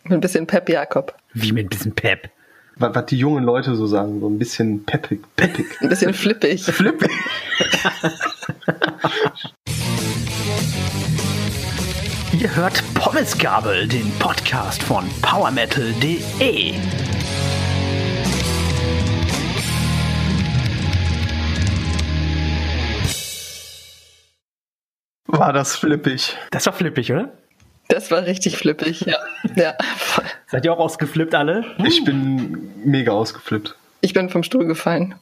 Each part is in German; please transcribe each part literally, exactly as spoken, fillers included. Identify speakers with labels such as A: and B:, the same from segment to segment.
A: Mit ein bisschen Pep, Jakob.
B: Wie mit ein bisschen Pep?
C: Was, was die jungen Leute so sagen, so ein bisschen peppig. peppig.
A: Ein bisschen flippig.
C: Flippig.
B: Ihr hört Pommesgabel, den Podcast von power metal punkt de.
C: War das flippig?
B: Das war flippig, oder?
A: Das war richtig flippig, ja. ja.
B: Seid ihr auch ausgeflippt alle?
C: Ich bin mega ausgeflippt.
A: Ich bin vom Stuhl gefallen.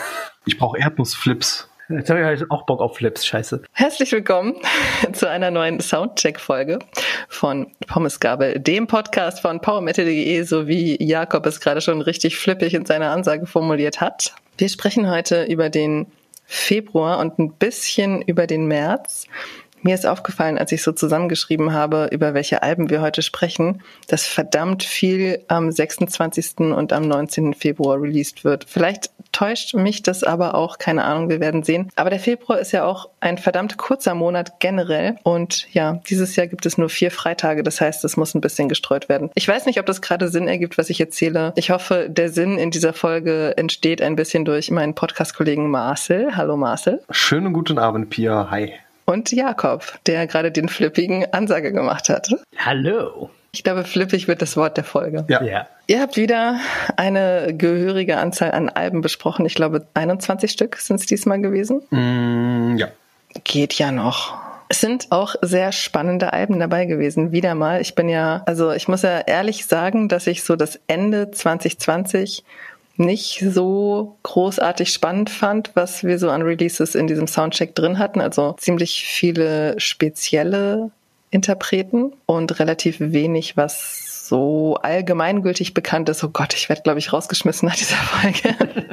C: Ich brauche Erdnussflips.
B: Jetzt habe ich halt auch Bock auf Flips, scheiße.
A: Herzlich willkommen zu einer neuen Soundcheck-Folge von Pommesgabel, dem Podcast von power metal punkt de, so wie Jakob es gerade schon richtig flippig in seiner Ansage formuliert hat. Wir sprechen heute über den Februar und ein bisschen über den März. Mir ist aufgefallen, als ich so zusammengeschrieben habe, über welche Alben wir heute sprechen, dass verdammt viel am sechsundzwanzigsten und am neunzehnten Februar released wird. Vielleicht täuscht mich das aber auch, keine Ahnung, wir werden sehen. Aber der Februar ist ja auch ein verdammt kurzer Monat generell. Und ja, dieses Jahr gibt es nur vier Freitage. Das heißt, es muss ein bisschen gestreut werden. Ich weiß nicht, ob das gerade Sinn ergibt, was ich erzähle. Ich hoffe, der Sinn in dieser Folge entsteht ein bisschen durch meinen Podcast-Kollegen Marcel. Hallo Marcel.
C: Schönen guten Abend, Pia. Hi.
A: Und Jakob, der gerade den flippigen Ansage gemacht hat.
B: Hallo.
A: Ich glaube, flippig wird das Wort der Folge.
C: Ja.
B: Ja.
A: Ihr habt wieder eine gehörige Anzahl an Alben besprochen. Ich glaube, einundzwanzig Stück sind es diesmal gewesen.
C: Mm, ja.
A: Geht ja noch. Es sind auch sehr spannende Alben dabei gewesen, wieder mal. Ich bin ja, also ich muss ja ehrlich sagen, dass ich so das Ende zwanzig zwanzig nicht so großartig spannend fand, was wir so an Releases in diesem Soundcheck drin hatten. Also ziemlich viele spezielle Interpreten und relativ wenig, was so allgemeingültig bekannt ist. Oh Gott, ich werde, glaube ich, rausgeschmissen nach dieser Folge.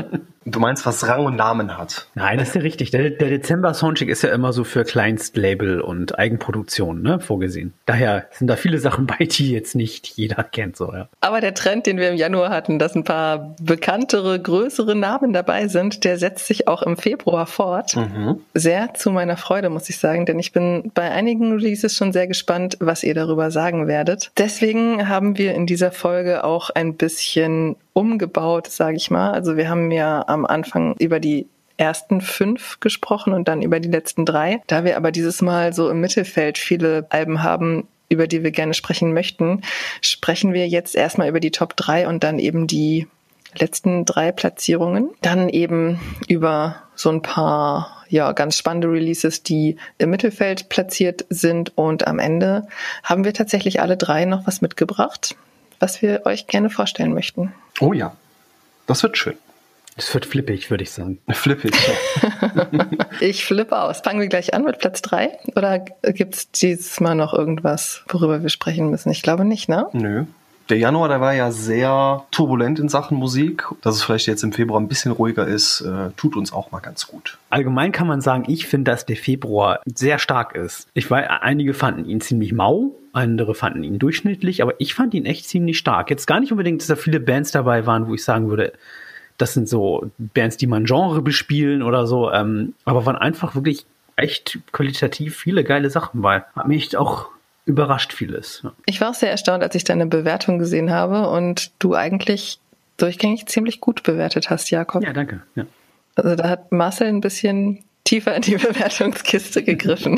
C: Du meinst, was Rang und Namen hat?
B: Nein, das ist ja richtig. Der, der Dezember-Soundcheck ist ja immer so für Kleinstlabel und Eigenproduktion, ne, vorgesehen. Daher sind da viele Sachen bei, die jetzt nicht jeder kennt. So, ja.
A: Aber der Trend, den wir im Januar hatten, dass ein paar bekanntere, größere Namen dabei sind, der setzt sich auch im Februar fort.
C: Mhm.
A: Sehr zu meiner Freude, muss ich sagen, denn ich bin bei einigen Releases schon sehr gespannt, was ihr darüber sagen werdet. Deswegen haben wir in dieser Folge auch ein bisschen umgebaut, sage ich mal. Also wir haben ja am Anfang über die ersten fünf gesprochen und dann über die letzten drei. Da wir aber dieses Mal so im Mittelfeld viele Alben haben, über die wir gerne sprechen möchten, sprechen wir jetzt erstmal über die Top drei und dann eben die letzten drei Platzierungen. Dann eben über so ein paar ja ganz spannende Releases, die im Mittelfeld platziert sind. Und am Ende haben wir tatsächlich alle drei noch was mitgebracht, was wir euch gerne vorstellen möchten.
C: Oh ja, das wird schön.
B: Das wird flippig, würde ich sagen.
C: Flippig. Ja.
A: Ich flippe aus. Fangen wir gleich an mit Platz drei? Oder gibt es dieses Mal noch irgendwas, worüber wir sprechen müssen? Ich glaube nicht, ne?
C: Nö. Der Januar, der war ja sehr turbulent in Sachen Musik. Dass es vielleicht jetzt im Februar ein bisschen ruhiger ist, äh, tut uns auch mal ganz gut.
B: Allgemein kann man sagen, ich finde, dass der Februar sehr stark ist. Ich weiß, einige fanden ihn ziemlich mau, andere fanden ihn durchschnittlich, aber ich fand ihn echt ziemlich stark. Jetzt gar nicht unbedingt, dass da viele Bands dabei waren, wo ich sagen würde, das sind so Bands, die man Genre bespielen oder so, ähm, aber waren einfach wirklich echt qualitativ viele geile Sachen bei. Hat mich echt auch überrascht vieles. Ja.
A: Ich war auch sehr erstaunt, als ich deine Bewertung gesehen habe und du eigentlich durchgängig ziemlich gut bewertet hast, Jakob.
B: Ja, danke. Ja.
A: Also da hat Marcel ein bisschen tiefer in die Bewertungskiste gegriffen.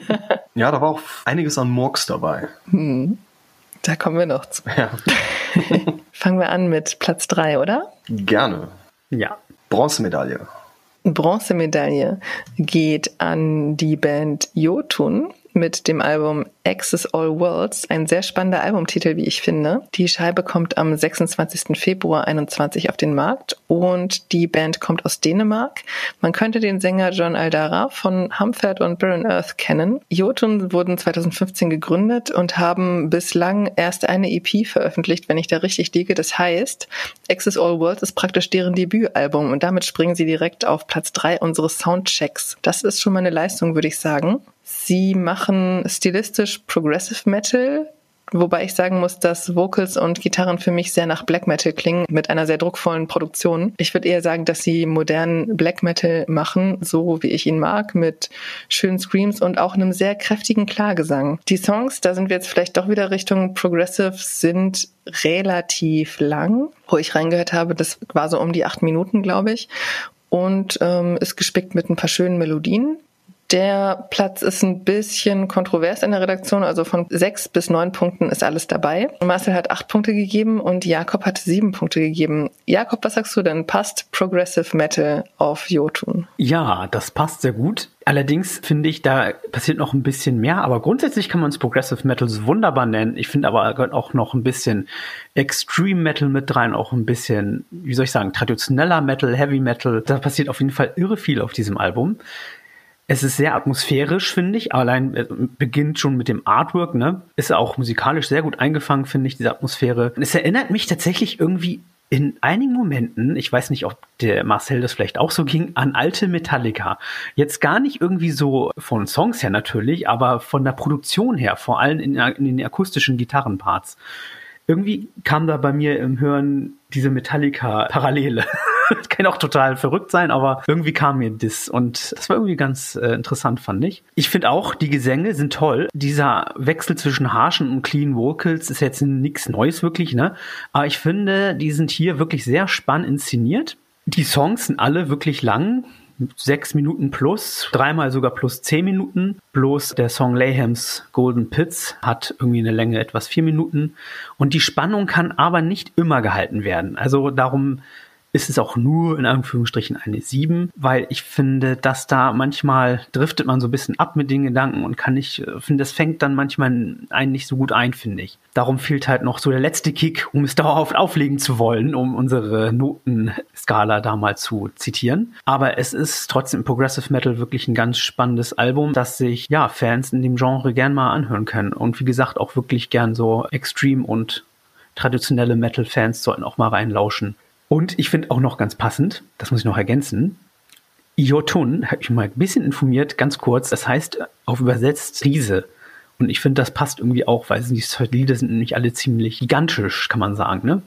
C: Ja, da war auch einiges an Murks dabei.
A: Hm. Da kommen wir noch zu.
C: Ja.
A: Fangen wir an mit Platz drei, oder?
C: Gerne.
B: Ja.
C: Bronzemedaille.
A: Bronzemedaille geht an die Band Jotun mit dem Album Access All Worlds. Ein sehr spannender Albumtitel, wie ich finde. Die Scheibe kommt am sechsundzwanzigsten Februar einundzwanzig auf den Markt und die Band kommt aus Dänemark. Man könnte den Sänger John Aldara von Hamfert und Barren Earth kennen. Jotun wurden zweitausendfünfzehn gegründet und haben bislang erst eine E P veröffentlicht, wenn ich da richtig liege. Das heißt, Access All Worlds ist praktisch deren Debütalbum und damit springen sie direkt auf Platz drei unseres Soundchecks. Das ist schon mal eine Leistung, würde ich sagen. Sie machen stilistisch Progressive Metal, wobei ich sagen muss, dass Vocals und Gitarren für mich sehr nach Black Metal klingen, mit einer sehr druckvollen Produktion. Ich würde eher sagen, dass sie modernen Black Metal machen, so wie ich ihn mag, mit schönen Screams und auch einem sehr kräftigen Klargesang. Die Songs, da sind wir jetzt vielleicht doch wieder Richtung Progressive, sind relativ lang. Wo ich reingehört habe, das war so um die acht Minuten, glaube ich, und ähm, ist gespickt mit ein paar schönen Melodien. Der Platz ist ein bisschen kontrovers in der Redaktion, also von sechs bis neun Punkten ist alles dabei. Marcel hat acht Punkte gegeben und Jakob hat sieben Punkte gegeben. Jakob, was sagst du denn? Passt Progressive Metal auf Jotun?
B: Ja, das passt sehr gut. Allerdings finde ich, da passiert noch ein bisschen mehr, aber grundsätzlich kann man es Progressive Metal wunderbar nennen. Ich finde aber gehört auch noch ein bisschen Extreme Metal mit rein, auch ein bisschen, wie soll ich sagen, traditioneller Metal, Heavy Metal. Da passiert auf jeden Fall irre viel auf diesem Album. Es ist sehr atmosphärisch, finde ich. Allein äh, beginnt schon mit dem Artwork, ne? Ist auch musikalisch sehr gut eingefangen, finde ich, diese Atmosphäre. Und es erinnert mich tatsächlich irgendwie in einigen Momenten, ich weiß nicht, ob der Marcel das vielleicht auch so ging, an alte Metallica. Jetzt gar nicht irgendwie so von Songs her natürlich, aber von der Produktion her, vor allem in, in den akustischen Gitarrenparts. Irgendwie kam da bei mir im Hören diese Metallica-Parallele. Das kann auch total verrückt sein, aber irgendwie kam mir das und das war irgendwie ganz äh, interessant, fand ich. Ich finde auch, die Gesänge sind toll. Dieser Wechsel zwischen harschen und clean Vocals ist jetzt nichts Neues wirklich, ne? Aber ich finde, die sind hier wirklich sehr spannend inszeniert. Die Songs sind alle wirklich lang. Sechs Minuten plus, dreimal sogar plus zehn Minuten. Bloß der Song Layhems Golden Pits hat irgendwie eine Länge etwas vier Minuten. Und die Spannung kann aber nicht immer gehalten werden. Also darum ist es auch nur in Anführungsstrichen eine sieben, weil ich finde, dass da manchmal driftet man so ein bisschen ab mit den Gedanken und kann nicht, finde, das fängt dann manchmal einen nicht so gut ein, finde ich. Darum fehlt halt noch so der letzte Kick, um es dauerhaft auflegen zu wollen, um unsere Notenskala da mal zu zitieren. Aber es ist trotzdem Progressive Metal wirklich ein ganz spannendes Album, das sich, ja, Fans in dem Genre gern mal anhören können. Und wie gesagt, auch wirklich gern so Extreme und traditionelle Metal-Fans sollten auch mal reinlauschen. Und ich finde auch noch ganz passend, das muss ich noch ergänzen, Jotun, habe ich mal ein bisschen informiert, ganz kurz, das heißt auf übersetzt Riese. Und ich finde, das passt irgendwie auch, weil die Lieder sind nämlich alle ziemlich gigantisch, kann man sagen, ne?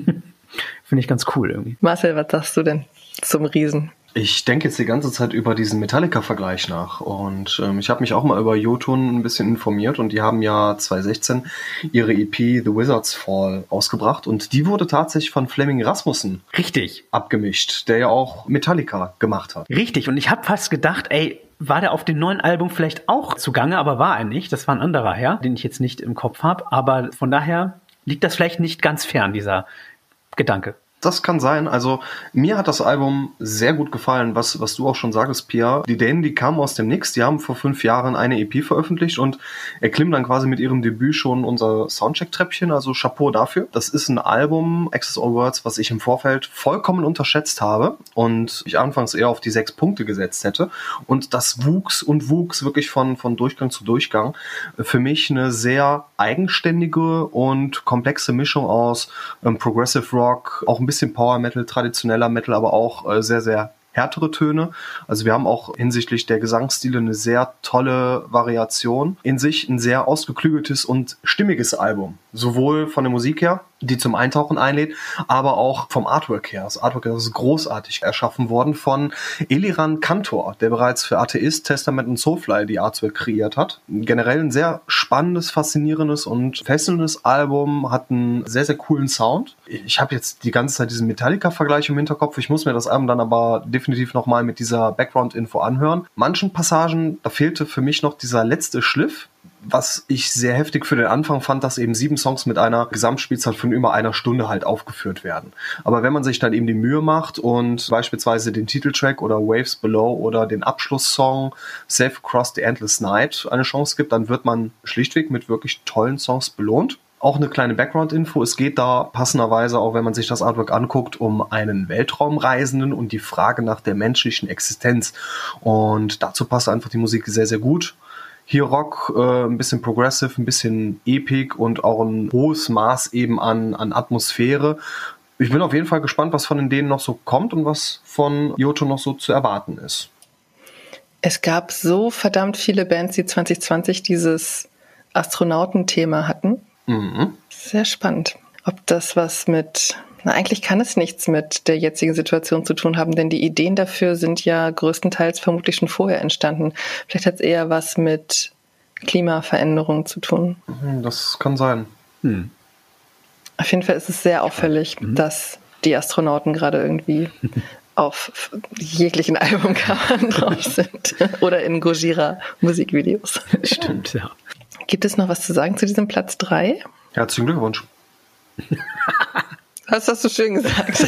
B: Finde ich ganz cool irgendwie.
A: Marcel, was sagst du denn zum Riesen?
C: Ich denke jetzt die ganze Zeit über diesen Metallica-Vergleich nach und ähm, ich habe mich auch mal über Jotun ein bisschen informiert und die haben ja zwanzig sechzehn ihre E P The Wizard's Fall ausgebracht und die wurde tatsächlich von Flemming Rasmussen
B: Richtig
C: abgemischt, der ja auch Metallica gemacht hat.
B: Richtig, und ich habe fast gedacht, ey, war der auf dem neuen Album vielleicht auch zugange, aber war er nicht. Das war ein anderer Herr, den ich jetzt nicht im Kopf habe, aber von daher liegt das vielleicht nicht ganz fern, dieser Gedanke.
C: Das kann sein. Also mir hat das Album sehr gut gefallen, was was du auch schon sagtest, Pia. Die Dänen, die kamen aus dem Nix, die haben vor fünf Jahren eine E P veröffentlicht und erklimmen dann quasi mit ihrem Debüt schon unser Soundcheck-Treppchen, also Chapeau dafür. Das ist ein Album, Access All Words, was ich im Vorfeld vollkommen unterschätzt habe und ich anfangs eher auf die sechs Punkte gesetzt hätte. Und das wuchs und wuchs wirklich von, von Durchgang zu Durchgang. Für mich eine sehr eigenständige und komplexe Mischung aus ähm, Progressive Rock, auch ein bisschen bisschen Power Metal, traditioneller Metal, aber auch äh, sehr, sehr härtere Töne. Also wir haben auch hinsichtlich der Gesangsstile eine sehr tolle Variation. In sich ein sehr ausgeklügeltes und stimmiges Album. Sowohl von der Musik her, die zum Eintauchen einlädt, aber auch vom Artwork her. Das Artwork ist großartig erschaffen worden von Eliran Kantor, der bereits für Atheist, Testament und Soulfly die Artwork kreiert hat. Generell ein sehr spannendes, faszinierendes und fesselndes Album, hat einen sehr, sehr coolen Sound. Ich habe jetzt die ganze Zeit diesen Metallica-Vergleich im Hinterkopf. Ich muss mir das Album dann aber definitiv nochmal mit dieser Background-Info anhören. Manchen Passagen, da fehlte für mich noch dieser letzte Schliff, was ich sehr heftig für den Anfang fand, dass eben sieben Songs mit einer Gesamtspielzeit von über einer Stunde halt aufgeführt werden. Aber wenn man sich dann eben die Mühe macht und beispielsweise den Titeltrack oder Waves Below oder den Abschlusssong Safe Across the Endless Night eine Chance gibt, dann wird man schlichtweg mit wirklich tollen Songs belohnt. Auch eine kleine Background-Info. Es geht da passenderweise, auch wenn man sich das Artwork anguckt, um einen Weltraumreisenden und die Frage nach der menschlichen Existenz. Und dazu passt einfach die Musik sehr, sehr gut. Hier Rock, äh, ein bisschen Progressive, ein bisschen Epic und auch ein hohes Maß eben an, an Atmosphäre. Ich bin auf jeden Fall gespannt, was von denen noch so kommt und was von Jotun noch so zu erwarten ist.
A: Es gab so verdammt viele Bands, die zwanzig zwanzig dieses Astronautenthema hatten.
C: Mhm.
A: Sehr spannend. Ob das was mit, na eigentlich kann es nichts mit der jetzigen Situation zu tun haben, denn die Ideen dafür sind ja größtenteils vermutlich schon vorher entstanden. Vielleicht hat es eher was mit Klimaveränderung zu tun.
C: Das kann sein.
B: Hm.
A: Auf jeden Fall ist es sehr auffällig, mhm. dass die Astronauten gerade irgendwie auf jeglichen Albumcovern drauf sind oder in Gojira Musikvideos.
B: Stimmt, ja.
A: Gibt es noch was zu sagen zu diesem Platz drei?
C: Herzlichen Glückwunsch.
A: Das hast du schön gesagt.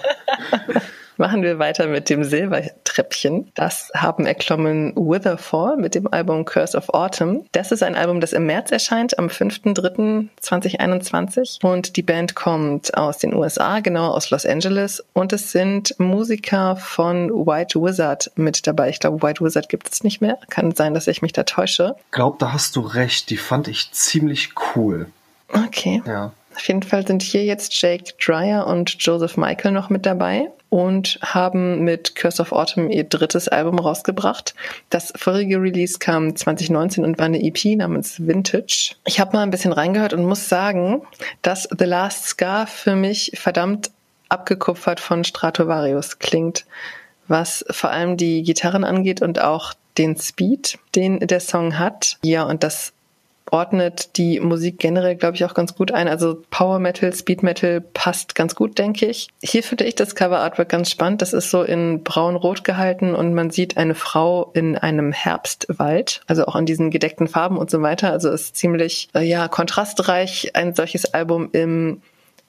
A: Machen wir weiter mit dem Silbertreppchen. Das haben erklommen Witherfall mit dem Album Curse of Autumn. Das ist ein Album, das im März erscheint, am fünften dritten zweitausendeinundzwanzig. Und die Band kommt aus den U S A, genau aus Los Angeles. Und es sind Musiker von White Wizard mit dabei. Ich glaube, White Wizard gibt es nicht mehr. Kann sein, dass ich mich da täusche.
C: Ich glaube, da hast du recht. Die fand ich ziemlich cool.
A: Okay.
C: Ja.
A: Auf jeden Fall sind hier jetzt Jake Dreyer und Joseph Michael noch mit dabei und haben mit Curse of Autumn ihr drittes Album rausgebracht. Das vorige Release kam zwanzig neunzehn und war eine E P namens Vintage. Ich habe mal ein bisschen reingehört und muss sagen, dass The Last Scar für mich verdammt abgekupfert von Stratovarius klingt, was vor allem die Gitarren angeht und auch den Speed, den der Song hat. Ja, und das ordnet die Musik generell, glaube ich, auch ganz gut ein. Also Power Metal, Speed Metal passt ganz gut, denke ich. Hier finde ich das Cover Artwork ganz spannend. Das ist so in braun-rot gehalten und man sieht eine Frau in einem Herbstwald, also auch in diesen gedeckten Farben und so weiter. Also ist ziemlich, äh, ja, kontrastreich, ein solches Album im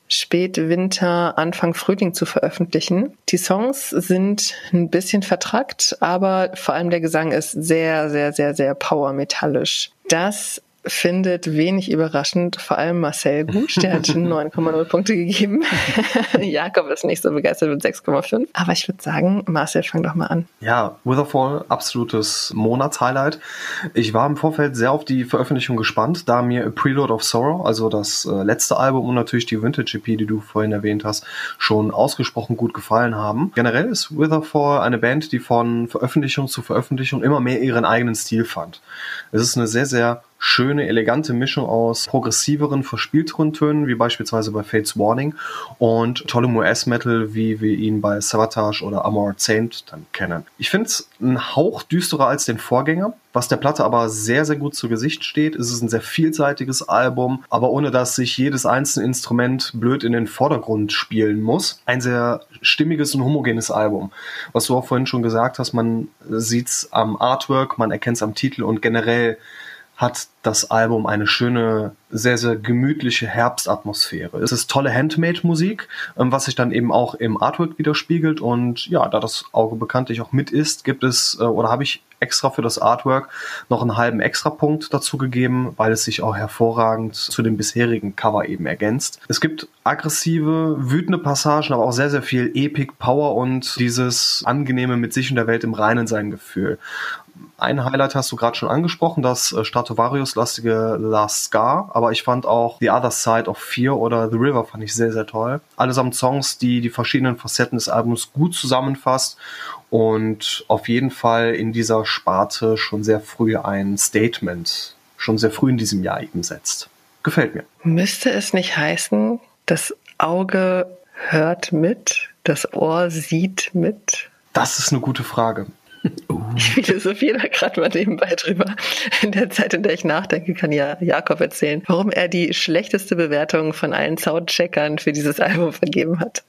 A: Spätwinter, Anfang Frühling zu veröffentlichen. Die Songs sind ein bisschen vertrackt, aber vor allem der Gesang ist sehr, sehr, sehr, sehr power-metallisch. Das findet wenig überraschend, vor allem Marcel gut, der hat neun Komma null Punkte gegeben. Jakob ist nicht so begeistert mit sechs Komma fünf. Aber ich würde sagen, Marcel, fang doch mal an.
C: Ja, Witherfall, absolutes Monatshighlight. Ich war im Vorfeld sehr auf die Veröffentlichung gespannt, da mir A Prelude of Sorrow, also das äh, letzte Album und natürlich die Vintage E P, die du vorhin erwähnt hast, schon ausgesprochen gut gefallen haben. Generell ist Witherfall eine Band, die von Veröffentlichung zu Veröffentlichung immer mehr ihren eigenen Stil fand. Es ist eine sehr, sehr schöne, elegante Mischung aus progressiveren, verspielteren Tönen, wie beispielsweise bei Fates Warning, und tollem U S-Metal, wie wir ihn bei Savatage oder Armored Saint dann kennen. Ich finde es einen Hauch düsterer als den Vorgänger, was der Platte aber sehr, sehr gut zu Gesicht steht. Es ist ein sehr vielseitiges Album, aber ohne dass sich jedes einzelne Instrument blöd in den Vordergrund spielen muss. Ein sehr stimmiges und homogenes Album. Was du auch vorhin schon gesagt hast, man sieht's am Artwork, man erkennt's am Titel und generell hat das Album eine schöne, sehr, sehr gemütliche Herbstatmosphäre. Es ist tolle Handmade-Musik, was sich dann eben auch im Artwork widerspiegelt. Und ja, da das Auge bekanntlich auch mit ist, gibt es, oder habe ich extra für das Artwork noch einen halben Extrapunkt dazu gegeben, weil es sich auch hervorragend zu dem bisherigen Cover eben ergänzt. Es gibt aggressive, wütende Passagen, aber auch sehr, sehr viel Epic Power und dieses angenehme mit sich und der Welt im Reinen sein Gefühl. Ein Highlight hast du gerade schon angesprochen, das Stratovarius-lastige Last Scar, aber ich fand auch The Other Side of Fear oder The River fand ich sehr, sehr toll. Allesamt Songs, die die verschiedenen Facetten des Albums gut zusammenfasst und auf jeden Fall in dieser Sparte schon sehr früh ein Statement, schon sehr früh in diesem Jahr eben setzt. Gefällt mir.
A: Müsste es nicht heißen, das Auge hört mit, das Ohr sieht mit?
C: Das ist eine gute Frage.
A: Uh. Ich philosophiere da gerade mal nebenbei drüber. In der Zeit, in der ich nachdenke, kann ja Jakob erzählen, warum er die schlechteste Bewertung von allen Soundcheckern für dieses Album vergeben hat.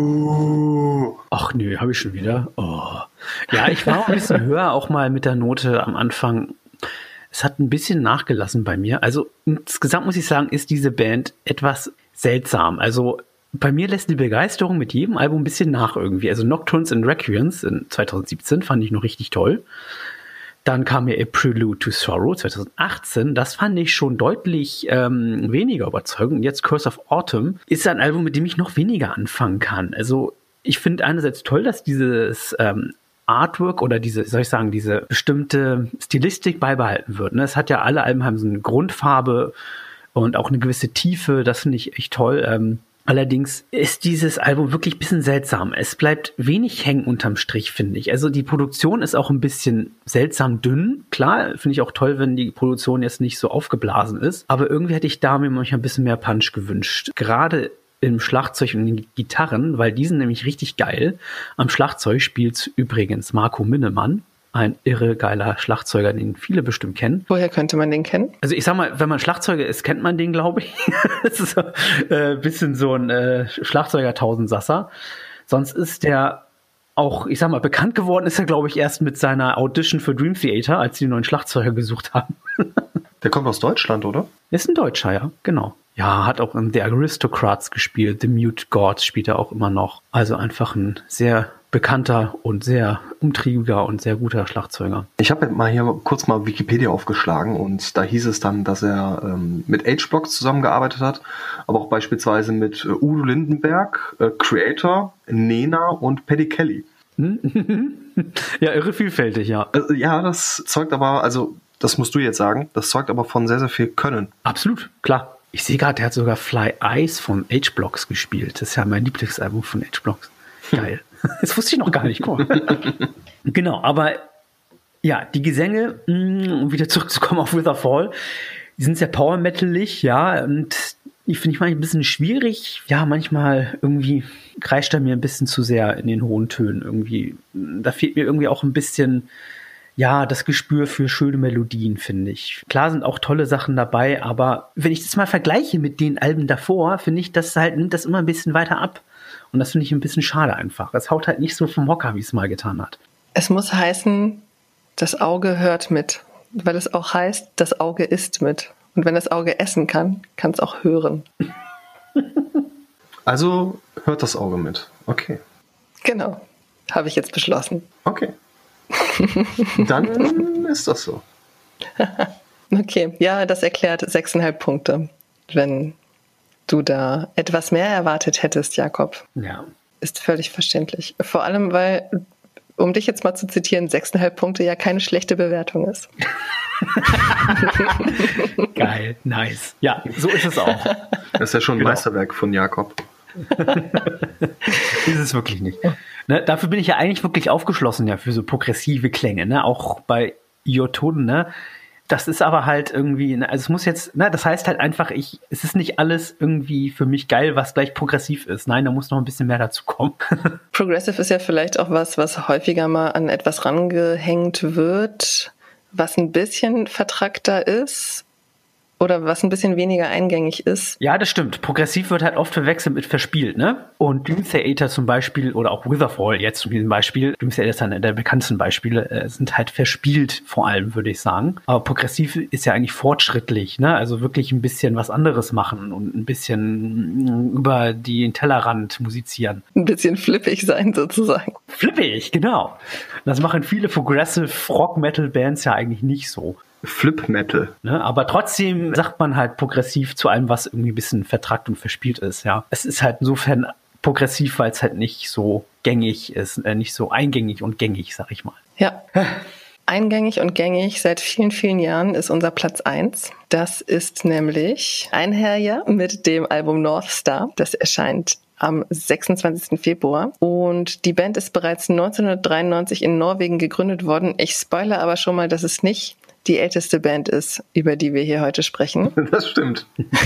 B: Buh. Ach nö, habe ich schon wieder. Oh. Ja, ich war auch ein bisschen höher, auch mal mit der Note am Anfang. Es hat ein bisschen nachgelassen bei mir. Also insgesamt muss ich sagen, ist diese Band etwas seltsam. Also bei mir lässt die Begeisterung mit jedem Album ein bisschen nach irgendwie. Also Nocturnes and Requiems in zwanzig siebzehn fand ich noch richtig toll. Dann kam mir A Prelude to Sorrow zwanzig achtzehn. Das fand ich schon deutlich ähm, weniger überzeugend. Jetzt Curse of Autumn ist ein Album, mit dem ich noch weniger anfangen kann. Also ich finde einerseits toll, dass dieses ähm, Artwork oder diese, soll ich sagen, diese bestimmte Stilistik beibehalten wird. Ne? Es hat ja alle Alben haben so eine Grundfarbe und auch eine gewisse Tiefe. Das finde ich echt toll. Ähm, Allerdings ist dieses Album wirklich ein bisschen seltsam. Es bleibt wenig hängen unterm Strich, finde ich. Also die Produktion ist auch ein bisschen seltsam dünn. Klar, finde ich auch toll, wenn die Produktion jetzt nicht so aufgeblasen ist. Aber irgendwie hätte ich da mir manchmal ein bisschen mehr Punch gewünscht. Gerade im Schlagzeug und den Gitarren, weil die sind nämlich richtig geil. Am Schlagzeug spielt übrigens Marco Minnemann. Ein irre geiler Schlagzeuger, den viele bestimmt kennen.
A: Woher könnte man den kennen?
B: Also ich sag mal, wenn man Schlagzeuger ist, kennt man den, glaube ich. Das ist so ein äh, bisschen so ein äh, Schlagzeuger-Tausendsasser. Sonst ist der auch, ich sag mal, bekannt geworden ist er, glaube ich, erst mit seiner Audition für Dream Theater, als sie einen neuen Schlagzeuger gesucht haben.
C: Der kommt aus Deutschland, oder?
B: Ist ein Deutscher, ja, genau. Ja, hat auch in The Aristocrats gespielt. The Mute Gods spielt er auch immer noch. Also einfach ein sehr bekannter und sehr umtriebiger und sehr guter Schlagzeuger.
C: Ich habe mal hier kurz mal Wikipedia aufgeschlagen und da hieß es dann, dass er ähm, mit H-Block zusammengearbeitet hat, aber auch beispielsweise mit äh, Udo Lindenberg, äh, Creator, Nena und Paddy Kelly.
B: Ja, irre vielfältig, ja.
C: Äh, ja, das zeugt aber, also das musst du jetzt sagen, das zeugt aber von sehr, sehr viel Können.
B: Absolut, klar. Ich sehe gerade, der hat sogar Fly Eyes von H-Blocks gespielt. Das ist ja mein Lieblingsalbum von H-Blocks. Geil. Das wusste ich noch gar nicht. Cool. Genau, aber ja, die Gesänge, um wieder zurückzukommen auf Witherfall, die sind sehr power-metalig, ja, und ich finde ich manchmal ein bisschen schwierig. Ja, manchmal irgendwie kreischt er mir ein bisschen zu sehr in den hohen Tönen irgendwie. Da fehlt mir irgendwie auch ein bisschen, ja, das Gespür für schöne Melodien, finde ich. Klar sind auch tolle Sachen dabei, aber wenn ich das mal vergleiche mit den Alben davor, finde ich, das halt, nimmt das immer ein bisschen weiter ab. Und das finde ich ein bisschen schade einfach. Es haut halt nicht so vom Hocker, wie es mal getan hat.
A: Es muss heißen, das Auge hört mit. Weil es auch heißt, das Auge isst mit. Und wenn das Auge essen kann, kann es auch hören.
C: Also hört das Auge mit. Okay.
A: Genau. Habe ich jetzt beschlossen.
C: Okay. Dann ist das so.
A: Okay. Ja, das erklärt sechseinhalb Punkte. Wenn du da etwas mehr erwartet hättest, Jakob.
B: Ja.
A: Ist völlig verständlich. Vor allem, weil, um dich jetzt mal zu zitieren, sechseinhalb Punkte ja keine schlechte Bewertung ist.
B: Geil, nice. Ja, so ist es auch.
C: Das ist ja schon ein
B: Genau.
C: Meisterwerk von Jakob.
B: Ist es wirklich nicht. Ne, dafür bin ich ja eigentlich wirklich aufgeschlossen, ja, für so progressive Klänge, ne? Auch bei Iotoden, ne? Das ist aber halt irgendwie, ne, also es muss jetzt, ne, das heißt halt einfach, ich, es ist nicht alles irgendwie für mich geil, was gleich progressiv ist. Nein, da muss noch ein bisschen mehr dazu kommen.
A: Progressive ist ja vielleicht auch was, was häufiger mal an etwas rangehängt wird, was ein bisschen vertrackter ist oder was ein bisschen weniger eingängig ist.
B: Ja, das stimmt. Progressiv wird halt oft verwechselt mit verspielt, ne? Und Dream Theater zum Beispiel oder auch Witherfall jetzt zum Beispiel, Dream Theater ist einer der bekanntesten Beispiele, äh, sind halt verspielt vor allem, würde ich sagen. Aber progressiv ist ja eigentlich fortschrittlich, ne? Also wirklich ein bisschen was anderes machen und ein bisschen über den Tellerrand musizieren.
A: Ein bisschen flippig sein sozusagen.
B: Flippig, genau. Das machen viele Progressive Rock-Metal-Bands ja eigentlich nicht so.
C: Flip Metal.
B: Ne, aber trotzdem sagt man halt progressiv zu allem, was irgendwie ein bisschen vertrackt und verspielt ist, ja. Es ist halt insofern progressiv, weil es halt nicht so gängig ist, äh, nicht so eingängig und gängig, sag ich mal.
A: Ja. Eingängig und gängig seit vielen, vielen Jahren ist unser Platz eins. Das ist nämlich Einherjar mit dem Album North Star. Das erscheint am sechsundzwanzigsten Februar. Und die Band ist bereits neunzehnhundertdreiundneunzig in Norwegen gegründet worden. Ich spoilere aber schon mal, dass es nicht die älteste Band ist, über die wir hier heute sprechen.
C: Das stimmt.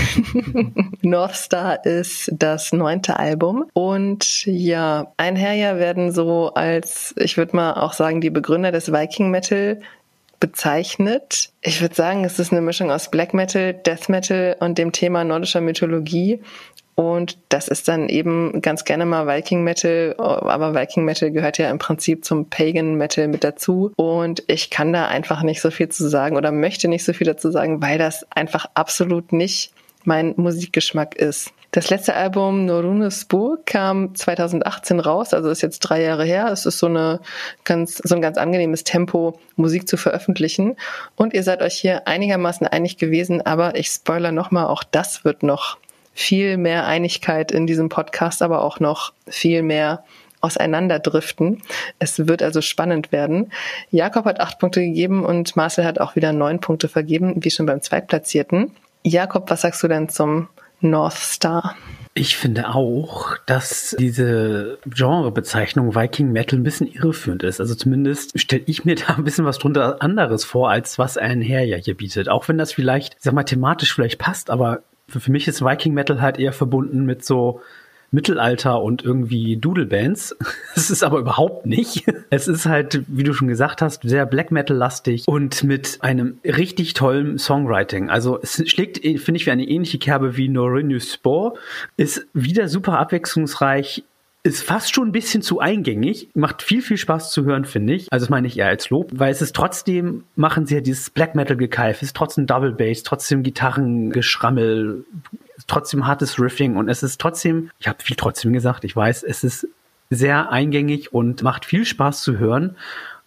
A: North Star ist das neunte Album. Und ja, Einherjar werden so als, ich würde mal auch sagen, die Begründer des Viking Metal bezeichnet. Ich würde sagen, es ist eine Mischung aus Black Metal, Death Metal und dem Thema nordischer Mythologie. Und das ist dann eben ganz gerne mal Viking Metal, aber Viking Metal gehört ja im Prinzip zum Pagan Metal mit dazu. Und ich kann da einfach nicht so viel zu sagen oder möchte nicht so viel dazu sagen, weil das einfach absolut nicht mein Musikgeschmack ist. Das letzte Album Norunes Spur kam zweitausendachtzehn raus, also ist jetzt drei Jahre her. Es ist so eine ganz, so ein ganz angenehmes Tempo, Musik zu veröffentlichen. Und ihr seid euch hier einigermaßen einig gewesen, aber ich spoilere nochmal, auch das wird noch viel mehr Einigkeit in diesem Podcast, aber auch noch viel mehr auseinanderdriften. Es wird also spannend werden. Jakob hat acht Punkte gegeben und Marcel hat auch wieder neun Punkte vergeben, wie schon beim Zweitplatzierten. Jakob, was sagst du denn zum North Star?
B: Ich finde auch, dass diese Genrebezeichnung Viking Metal ein bisschen irreführend ist. Also zumindest stelle ich mir da ein bisschen was drunter anderes vor, als was ein Herr ja hier bietet. Auch wenn das vielleicht, sag mal, thematisch vielleicht passt, aber für, für mich ist Viking Metal halt eher verbunden mit so Mittelalter und irgendwie Doodle-Bands. Es ist aber überhaupt nicht. Es ist halt, wie du schon gesagt hast, sehr Black Metal-lastig und mit einem richtig tollen Songwriting. Also es schlägt, finde ich, wie eine ähnliche Kerbe wie Norinius Spore. Ist wieder super abwechslungsreich, ist fast schon ein bisschen zu eingängig, macht viel, viel Spaß zu hören, finde ich. Also das meine ich eher als Lob, weil es ist trotzdem, machen sie ja dieses Black Metal-Gekeif, es ist trotzdem Double Bass, trotzdem Gitarrengeschrammel, trotzdem hartes Riffing und es ist trotzdem, ich habe viel trotzdem gesagt, ich weiß, es ist sehr eingängig und macht viel Spaß zu hören.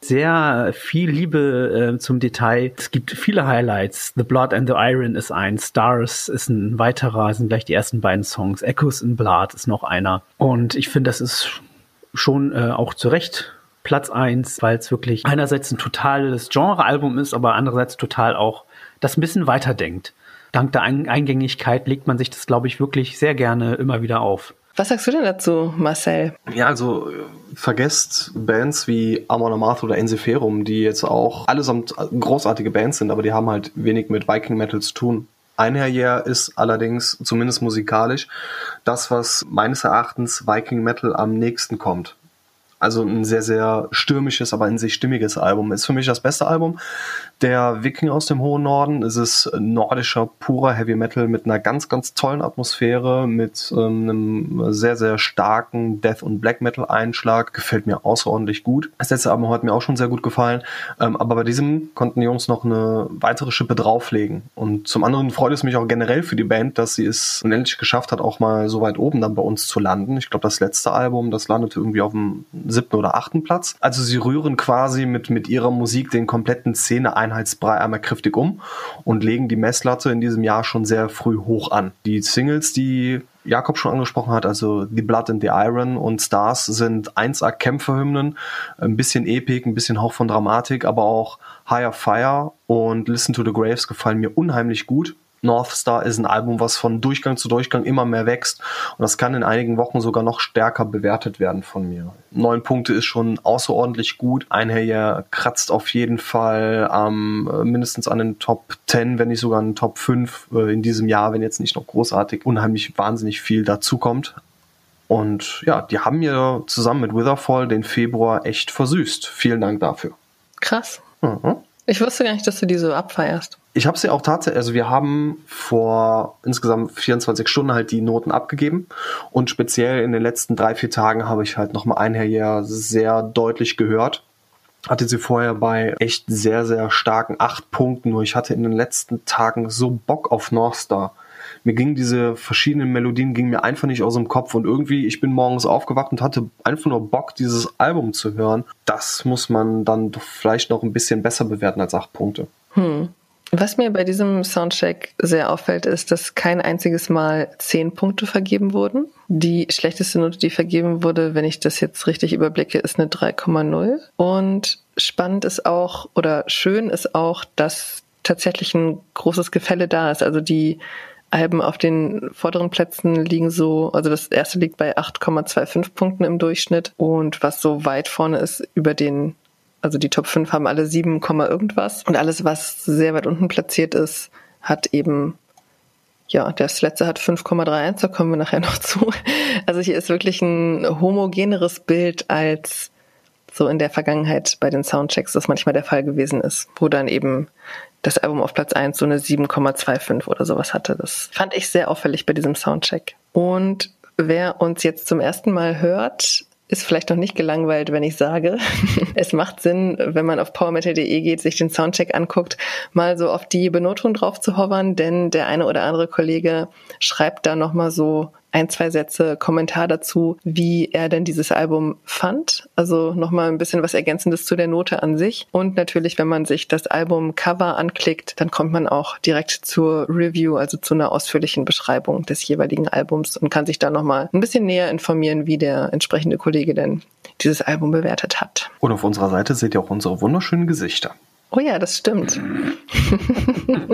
B: Sehr viel Liebe äh, zum Detail. Es gibt viele Highlights. The Blood and the Iron ist eins. Stars ist ein weiterer, sind gleich die ersten beiden Songs. Echoes in Blood ist noch einer. Und ich finde, das ist schon äh, auch zu Recht Platz eins, weil es wirklich einerseits ein totales Genre-Album ist, aber andererseits total auch das ein bisschen weiterdenkt. Dank der Eingängigkeit legt man sich das, glaube ich, wirklich sehr gerne immer wieder auf.
A: Was sagst du denn dazu, Marcel?
C: Ja, also vergesst Bands wie Amon Amarth oder Ensiferum, die jetzt auch allesamt großartige Bands sind, aber die haben halt wenig mit Viking Metal zu tun. Einherjer ist allerdings, zumindest musikalisch, das, was meines Erachtens Viking Metal am nächsten kommt. Also ein sehr, sehr stürmisches, aber in sich stimmiges Album. Ist für mich das beste Album der Wikinger aus dem hohen Norden. Es ist nordischer, purer Heavy Metal mit einer ganz, ganz tollen Atmosphäre, mit ähm, einem sehr, sehr starken Death- und Black Metal-Einschlag. Gefällt mir außerordentlich gut. Das letzte Album hat mir auch schon sehr gut gefallen. Ähm, aber bei diesem konnten die Jungs noch eine weitere Schippe drauflegen. Und zum anderen freut es mich auch generell für die Band, dass sie es endlich geschafft hat, auch mal so weit oben dann bei uns zu landen. Ich glaube, das letzte Album, das landete irgendwie auf dem siebten oder achten Platz. Also sie rühren quasi mit, mit ihrer Musik den kompletten Szene-Einheitsbrei einmal kräftig um und legen die Messlatte in diesem Jahr schon sehr früh hoch an. Die Singles, die Jakob schon angesprochen hat, also The Blood and the Iron und Stars, sind eins A Kämpferhymnen, ein bisschen Epik, ein bisschen Hauch von Dramatik, aber auch Higher Fire und Listen to the Graves gefallen mir unheimlich gut. North Star ist ein Album, was von Durchgang zu Durchgang immer mehr wächst und das kann in einigen Wochen sogar noch stärker bewertet werden von mir. Neun Punkte ist schon außerordentlich gut. Einherjer kratzt auf jeden Fall ähm, mindestens an den Top zehn, wenn nicht sogar an den Top fünf äh, in diesem Jahr, wenn jetzt nicht noch großartig unheimlich wahnsinnig viel dazukommt. Und ja, die haben mir zusammen mit Witherfall den Februar echt versüßt. Vielen Dank dafür.
A: Krass.
C: Mhm.
A: Ich wusste gar nicht, dass du die so abfeierst.
C: Ich habe sie auch tatsächlich, also wir haben vor insgesamt vierundzwanzig Stunden halt die Noten abgegeben und speziell in den letzten drei, vier Tagen habe ich halt nochmal Einherjer sehr deutlich gehört. Hatte sie vorher bei echt sehr, sehr starken acht Punkten, nur ich hatte in den letzten Tagen so Bock auf North Star. Mir gingen diese verschiedenen Melodien gingen mir einfach nicht aus dem Kopf und irgendwie, ich bin morgens aufgewacht und hatte einfach nur Bock, dieses Album zu hören. Das muss man dann doch vielleicht noch ein bisschen besser bewerten als acht Punkte.
A: Hm. Was mir bei diesem Soundcheck sehr auffällt, ist, dass kein einziges Mal zehn Punkte vergeben wurden. Die schlechteste Note, die vergeben wurde, wenn ich das jetzt richtig überblicke, ist eine drei Komma null. Und spannend ist auch, oder schön ist auch, dass tatsächlich ein großes Gefälle da ist. Also die Alben auf den vorderen Plätzen liegen so, also das erste liegt bei acht Komma fünfundzwanzig Punkten im Durchschnitt und was so weit vorne ist über den, also die Top fünf haben alle sieben, irgendwas und alles, was sehr weit unten platziert ist, hat eben, ja, das letzte hat fünf Komma einunddreißig, da kommen wir nachher noch zu. Also hier ist wirklich ein homogeneres Bild als so in der Vergangenheit bei den Soundchecks das manchmal der Fall gewesen ist, wo dann eben das Album auf Platz eins so eine sieben Komma fünfundzwanzig oder sowas hatte. Das fand ich sehr auffällig bei diesem Soundcheck. Und wer uns jetzt zum ersten Mal hört, ist vielleicht noch nicht gelangweilt, wenn ich sage, es macht Sinn, wenn man auf powermetal punkt de geht, sich den Soundcheck anguckt, mal so auf die Benotung drauf zu hovern, denn der eine oder andere Kollege schreibt da nochmal so ein, zwei Sätze Kommentar dazu, wie er denn dieses Album fand. Also nochmal ein bisschen was Ergänzendes zu der Note an sich. Und natürlich, wenn man sich das Albumcover anklickt, dann kommt man auch direkt zur Review, also zu einer ausführlichen Beschreibung des jeweiligen Albums und kann sich da nochmal ein bisschen näher informieren, wie der entsprechende Kollege denn dieses Album bewertet hat.
C: Und auf unserer Seite seht ihr auch unsere wunderschönen Gesichter.
A: Oh ja, das stimmt.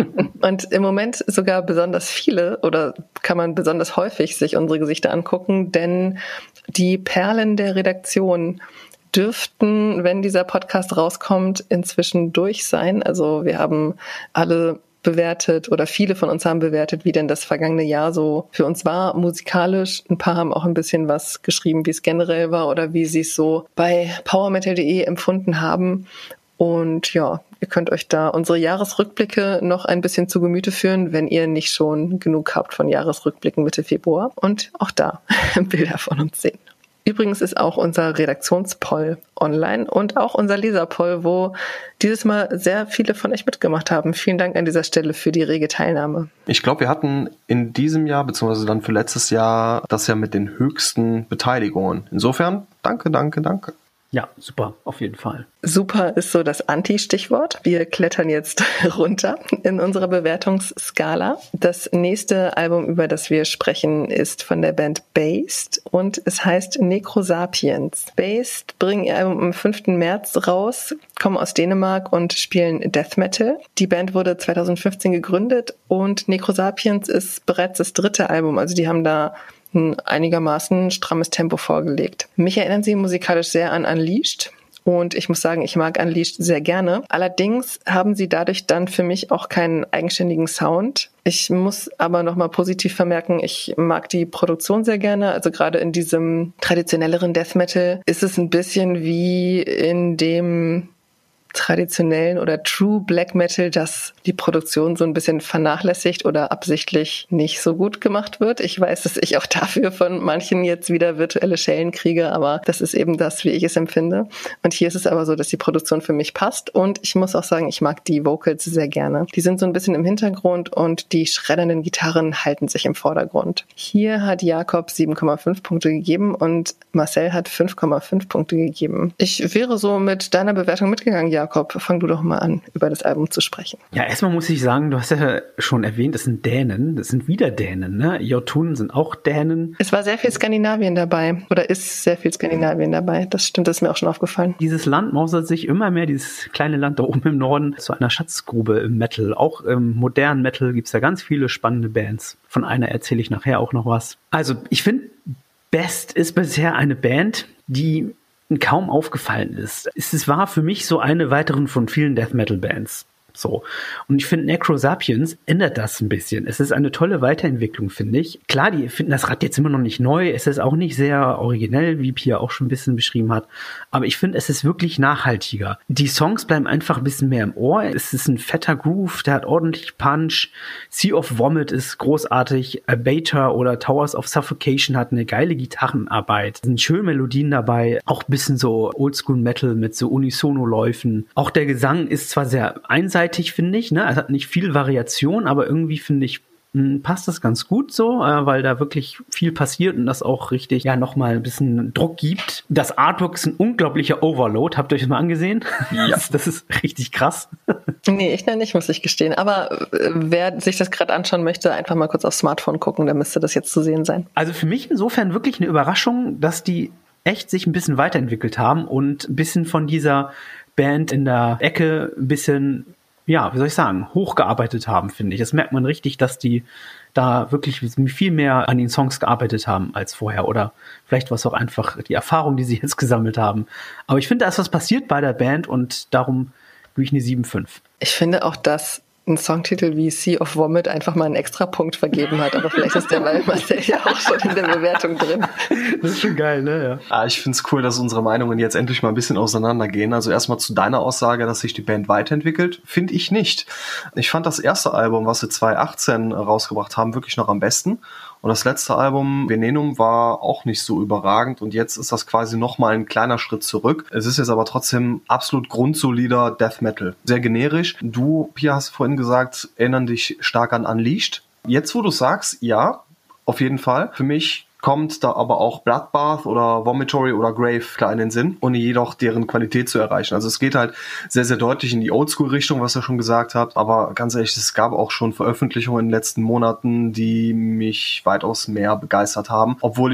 A: Und im Moment sogar besonders viele oder kann man besonders häufig sich unsere Gesichter angucken, denn die Perlen der Redaktion dürften, wenn dieser Podcast rauskommt, inzwischen durch sein. Also wir haben alle bewertet oder viele von uns haben bewertet, wie denn das vergangene Jahr so für uns war, musikalisch. Ein paar haben auch ein bisschen was geschrieben, wie es generell war oder wie sie es so bei powermetal punkt de empfunden haben. Und ja, ihr könnt euch da unsere Jahresrückblicke noch ein bisschen zu Gemüte führen, wenn ihr nicht schon genug habt von Jahresrückblicken Mitte Februar und auch da Bilder von uns sehen. Übrigens ist auch unser Redaktionspoll online und auch unser Leserpoll, wo dieses Mal sehr viele von euch mitgemacht haben. Vielen Dank an dieser Stelle für die rege Teilnahme.
C: Ich glaube, wir hatten in diesem Jahr, beziehungsweise dann für letztes Jahr, das Jahr mit den höchsten Beteiligungen. Insofern, danke, danke, danke.
B: Ja, super, auf jeden Fall.
A: Super ist so das Anti-Stichwort. Wir klettern jetzt runter in unserer Bewertungsskala. Das nächste Album, über das wir sprechen, ist von der Band Based und es heißt Necrosapiens. Based bringen ihr Album am fünften März raus, kommen aus Dänemark und spielen Death Metal. Die Band wurde zweitausendfünfzehn gegründet und Necrosapiens ist bereits das dritte Album. Also die haben da ein einigermaßen strammes Tempo vorgelegt. Mich erinnern sie musikalisch sehr an Unleashed und ich muss sagen, ich mag Unleashed sehr gerne. Allerdings haben sie dadurch dann für mich auch keinen eigenständigen Sound. Ich muss aber nochmal positiv vermerken, ich mag die Produktion sehr gerne. Also gerade in diesem traditionelleren Death Metal ist es ein bisschen wie in dem traditionellen oder True Black Metal, dass die Produktion so ein bisschen vernachlässigt oder absichtlich nicht so gut gemacht wird. Ich weiß, dass ich auch dafür von manchen jetzt wieder virtuelle Schellen kriege, aber das ist eben das, wie ich es empfinde. Und hier ist es aber so, dass die Produktion für mich passt und ich muss auch sagen, ich mag die Vocals sehr gerne. Die sind so ein bisschen im Hintergrund und die schreddernden Gitarren halten sich im Vordergrund. Hier hat Jakob sieben Komma fünf Punkte gegeben und Marcel hat fünf Komma fünf Punkte gegeben. Ich wäre so mit deiner Bewertung mitgegangen, Jakob. Jakob, fang du doch mal an, über das Album zu sprechen.
B: Ja, erstmal muss ich sagen, du hast ja schon erwähnt, das sind Dänen, das sind wieder Dänen, ne? Jotun sind auch Dänen.
A: Es war sehr viel Skandinavien dabei, oder ist sehr viel Skandinavien dabei, das stimmt, das ist mir auch schon aufgefallen.
B: Dieses Land mausert sich immer mehr, dieses kleine Land da oben im Norden, zu einer Schatzgrube im Metal. Auch im modernen Metal gibt es da ganz viele spannende Bands. Von einer erzähle ich nachher auch noch was. Also, ich finde, Best ist bisher eine Band, die kaum aufgefallen ist. Es war für mich so eine weitere von vielen Death Metal Bands. So. Und ich finde, Necrosapiens ändert das ein bisschen. Es ist eine tolle Weiterentwicklung, finde ich. Klar, die finden das Rad jetzt immer noch nicht neu. Es ist auch nicht sehr originell, wie Pia auch schon ein bisschen beschrieben hat. Aber ich finde, es ist wirklich nachhaltiger. Die Songs bleiben einfach ein bisschen mehr im Ohr. Es ist ein fetter Groove, der hat ordentlich Punch. Sea of Vomit ist großartig. Abater oder Towers of Suffocation hat eine geile Gitarrenarbeit. Es sind schöne Melodien dabei. Auch ein bisschen so Oldschool-Metal mit so Unisono-Läufen. Auch der Gesang ist zwar sehr einseitig, finde ich, ne? Es hat nicht viel Variation, aber irgendwie finde ich, mh, passt das ganz gut so, äh, weil da wirklich viel passiert und das auch richtig, ja, nochmal ein bisschen Druck gibt. Das Artwork ist ein unglaublicher Overload. Habt ihr euch das mal angesehen? Ja. Das, das ist richtig krass.
A: Nee, ich noch nicht, muss ich gestehen. Aber äh, wer sich das gerade anschauen möchte, einfach mal kurz aufs Smartphone gucken, dann müsste das jetzt zu sehen sein.
B: Also für mich insofern wirklich eine Überraschung, dass die echt sich ein bisschen weiterentwickelt haben und ein bisschen von dieser Band in der Ecke ein bisschen, ja, wie soll ich sagen, hochgearbeitet haben, finde ich. Das merkt man richtig, dass die da wirklich viel mehr an den Songs gearbeitet haben als vorher. Oder vielleicht war es auch einfach die Erfahrung, die sie jetzt gesammelt haben. Aber ich finde, da ist was passiert bei der Band und darum gebe ich eine sieben Komma fünf.
A: Ich finde auch, dass ein Songtitel wie Sea of Vomit einfach mal einen Extrapunkt vergeben hat. Aber vielleicht ist der bei Marcel ja auch schon in der Bewertung drin.
B: Das ist schon geil, ne? Ja.
C: Ah, ich finde es cool, dass unsere Meinungen jetzt endlich mal ein bisschen auseinandergehen. Also erstmal zu deiner Aussage, dass sich die Band weiterentwickelt, finde ich nicht. Ich fand das erste Album, was sie zwanzig achtzehn rausgebracht haben, wirklich noch am besten. Und das letzte Album, Venenum, war auch nicht so überragend und jetzt ist das quasi nochmal ein kleiner Schritt zurück. Es ist jetzt aber trotzdem absolut grundsolider Death Metal. Sehr generisch. Du, Pia, hast vorhin gesagt, erinnern dich stark an Unleashed. Jetzt, wo du sagst, ja, auf jeden Fall. Für mich kommt da aber auch Bloodbath oder Vomitory oder Grave klar in den Sinn, ohne jedoch deren Qualität zu erreichen. Also es geht halt sehr, sehr deutlich in die Oldschool-Richtung, was ihr schon gesagt habt. Aber ganz ehrlich, es gab auch schon Veröffentlichungen in den letzten Monaten, die mich weitaus mehr begeistert haben. Obwohl ich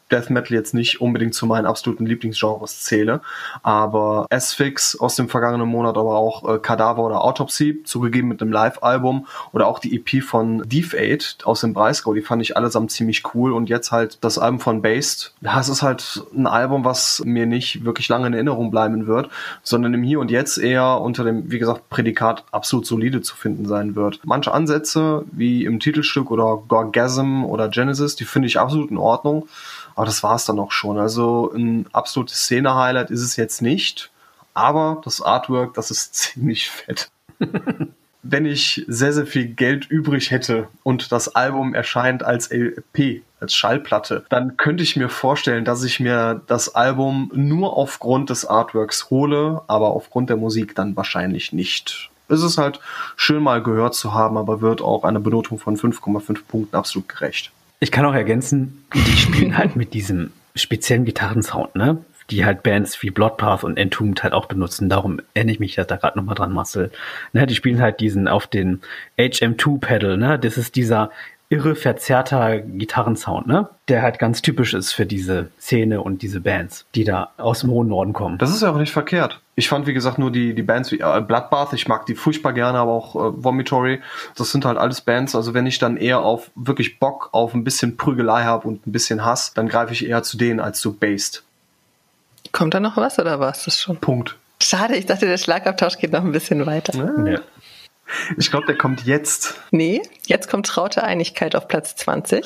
C: Death Metal jetzt nicht unbedingt zu meinen absoluten Lieblingsgenres zähle. Aber Asphyx aus dem vergangenen Monat, aber auch äh, Cadaver oder Autopsy, zugegeben mit einem Live-Album, oder auch die E P von Death Aid aus dem Breisgau, die fand ich allesamt ziemlich cool. Und jetzt halt das Album von Based. Ja, es ist halt ein Album, was mir nicht wirklich lange in Erinnerung bleiben wird, sondern im Hier und Jetzt eher unter dem, wie gesagt, Prädikat absolut solide zu finden sein wird. Manche Ansätze, wie im Titelstück oder Gorgasm oder Genesis, die finde ich absolut in Ordnung. Aber das war es dann auch schon. Also ein absolutes Szene-Highlight ist es jetzt nicht. Aber das Artwork, das ist ziemlich fett. Wenn ich sehr, sehr viel Geld übrig hätte und das Album erscheint als L P, als Schallplatte, dann könnte ich mir vorstellen, dass ich mir das Album nur aufgrund des Artworks hole, aber aufgrund der Musik dann wahrscheinlich nicht. Es ist halt schön mal gehört zu haben, aber wird auch einer Benotung von fünf Komma fünf Punkten absolut gerecht.
B: Ich kann auch ergänzen, die spielen halt mit diesem speziellen Gitarrensound, ne? Die halt Bands wie Bloodbath und Entombed halt auch benutzen. Darum erinnere ich mich da gerade nochmal dran, Marcel. Ne, die spielen halt diesen auf den H M zwei Pedal, ne? Das ist dieser irre verzerrter Gitarrensound, ne? Der halt ganz typisch ist für diese Szene und diese Bands, die da aus dem hohen Norden kommen.
C: Das ist ja auch nicht verkehrt. Ich fand, wie gesagt, nur die, die Bands wie äh, Bloodbath, ich mag die furchtbar gerne, aber auch äh, Vomitory, das sind halt alles Bands, also wenn ich dann eher auf wirklich Bock auf ein bisschen Prügelei habe und ein bisschen Hass, dann greife ich eher zu denen als zu Based.
A: Kommt da noch was oder war es das schon?
C: Punkt.
A: Schade, ich dachte, der Schlagabtausch geht noch ein bisschen weiter.
C: Ja.
B: Ja.
C: Ich glaube, der kommt jetzt.
A: Nee, jetzt kommt Traute Einigkeit auf Platz zwanzig.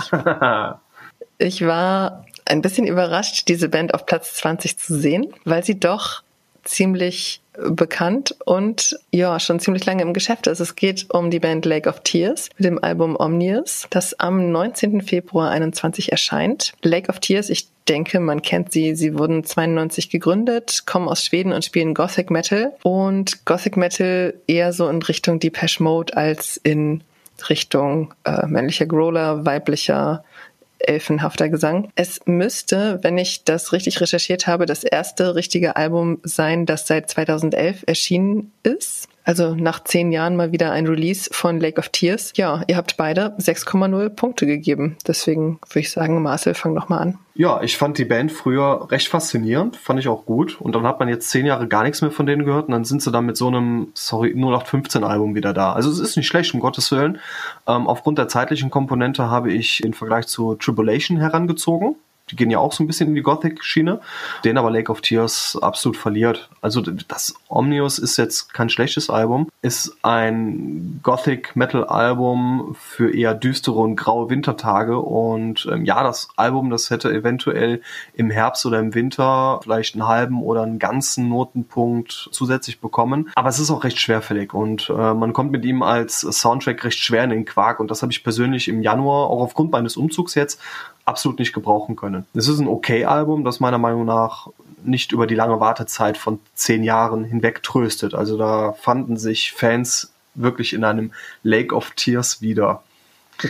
A: Ich war ein bisschen überrascht, diese Band auf Platz zwanzig zu sehen, weil sie doch ziemlich bekannt und ja, schon ziemlich lange im Geschäft ist. Es geht um die Band Lake of Tears mit dem Album Omnius, das am neunzehnten Februar einundzwanzig erscheint. Lake of Tears, ich denke, man kennt sie. Sie wurden zweiundneunzig gegründet, kommen aus Schweden und spielen Gothic Metal. Und Gothic Metal eher so in Richtung Depeche Mode als in Richtung äh, männlicher Growler, weiblicher elfenhafter Gesang. Es müsste, wenn ich das richtig recherchiert habe, das erste richtige Album sein, das seit zweitausendelf erschienen ist. Also nach zehn Jahren mal wieder ein Release von Lake of Tears. Ja, ihr habt beide sechs Komma null Punkte gegeben. Deswegen würde ich sagen, Marcel, fang doch mal an.
C: Ja, ich fand die Band früher recht faszinierend, fand ich auch gut. Und dann hat man jetzt zehn Jahre gar nichts mehr von denen gehört und dann sind sie dann mit so einem, sorry, null acht fünfzehn Album wieder da. Also es ist nicht schlecht, um Gottes Willen. Ähm, aufgrund der zeitlichen Komponente habe ich den Vergleich zu Tribulation herangezogen. Die gehen ja auch so ein bisschen in die Gothic-Schiene, den aber Lake of Tears absolut verliert. Also das Omnius ist jetzt kein schlechtes Album, ist ein Gothic-Metal-Album für eher düstere und graue Wintertage und ähm, ja, das Album, das hätte eventuell im Herbst oder im Winter vielleicht einen halben oder einen ganzen Notenpunkt zusätzlich bekommen, aber es ist auch recht schwerfällig und äh, man kommt mit ihm als Soundtrack recht schwer in den Quark und das habe ich persönlich im Januar, auch aufgrund meines Umzugs jetzt, absolut nicht gebrauchen können. Es ist ein okay Album, das meiner Meinung nach nicht über die lange Wartezeit von zehn Jahren hinweg tröstet. Also da fanden sich Fans wirklich in einem Lake of Tears wieder.
A: Das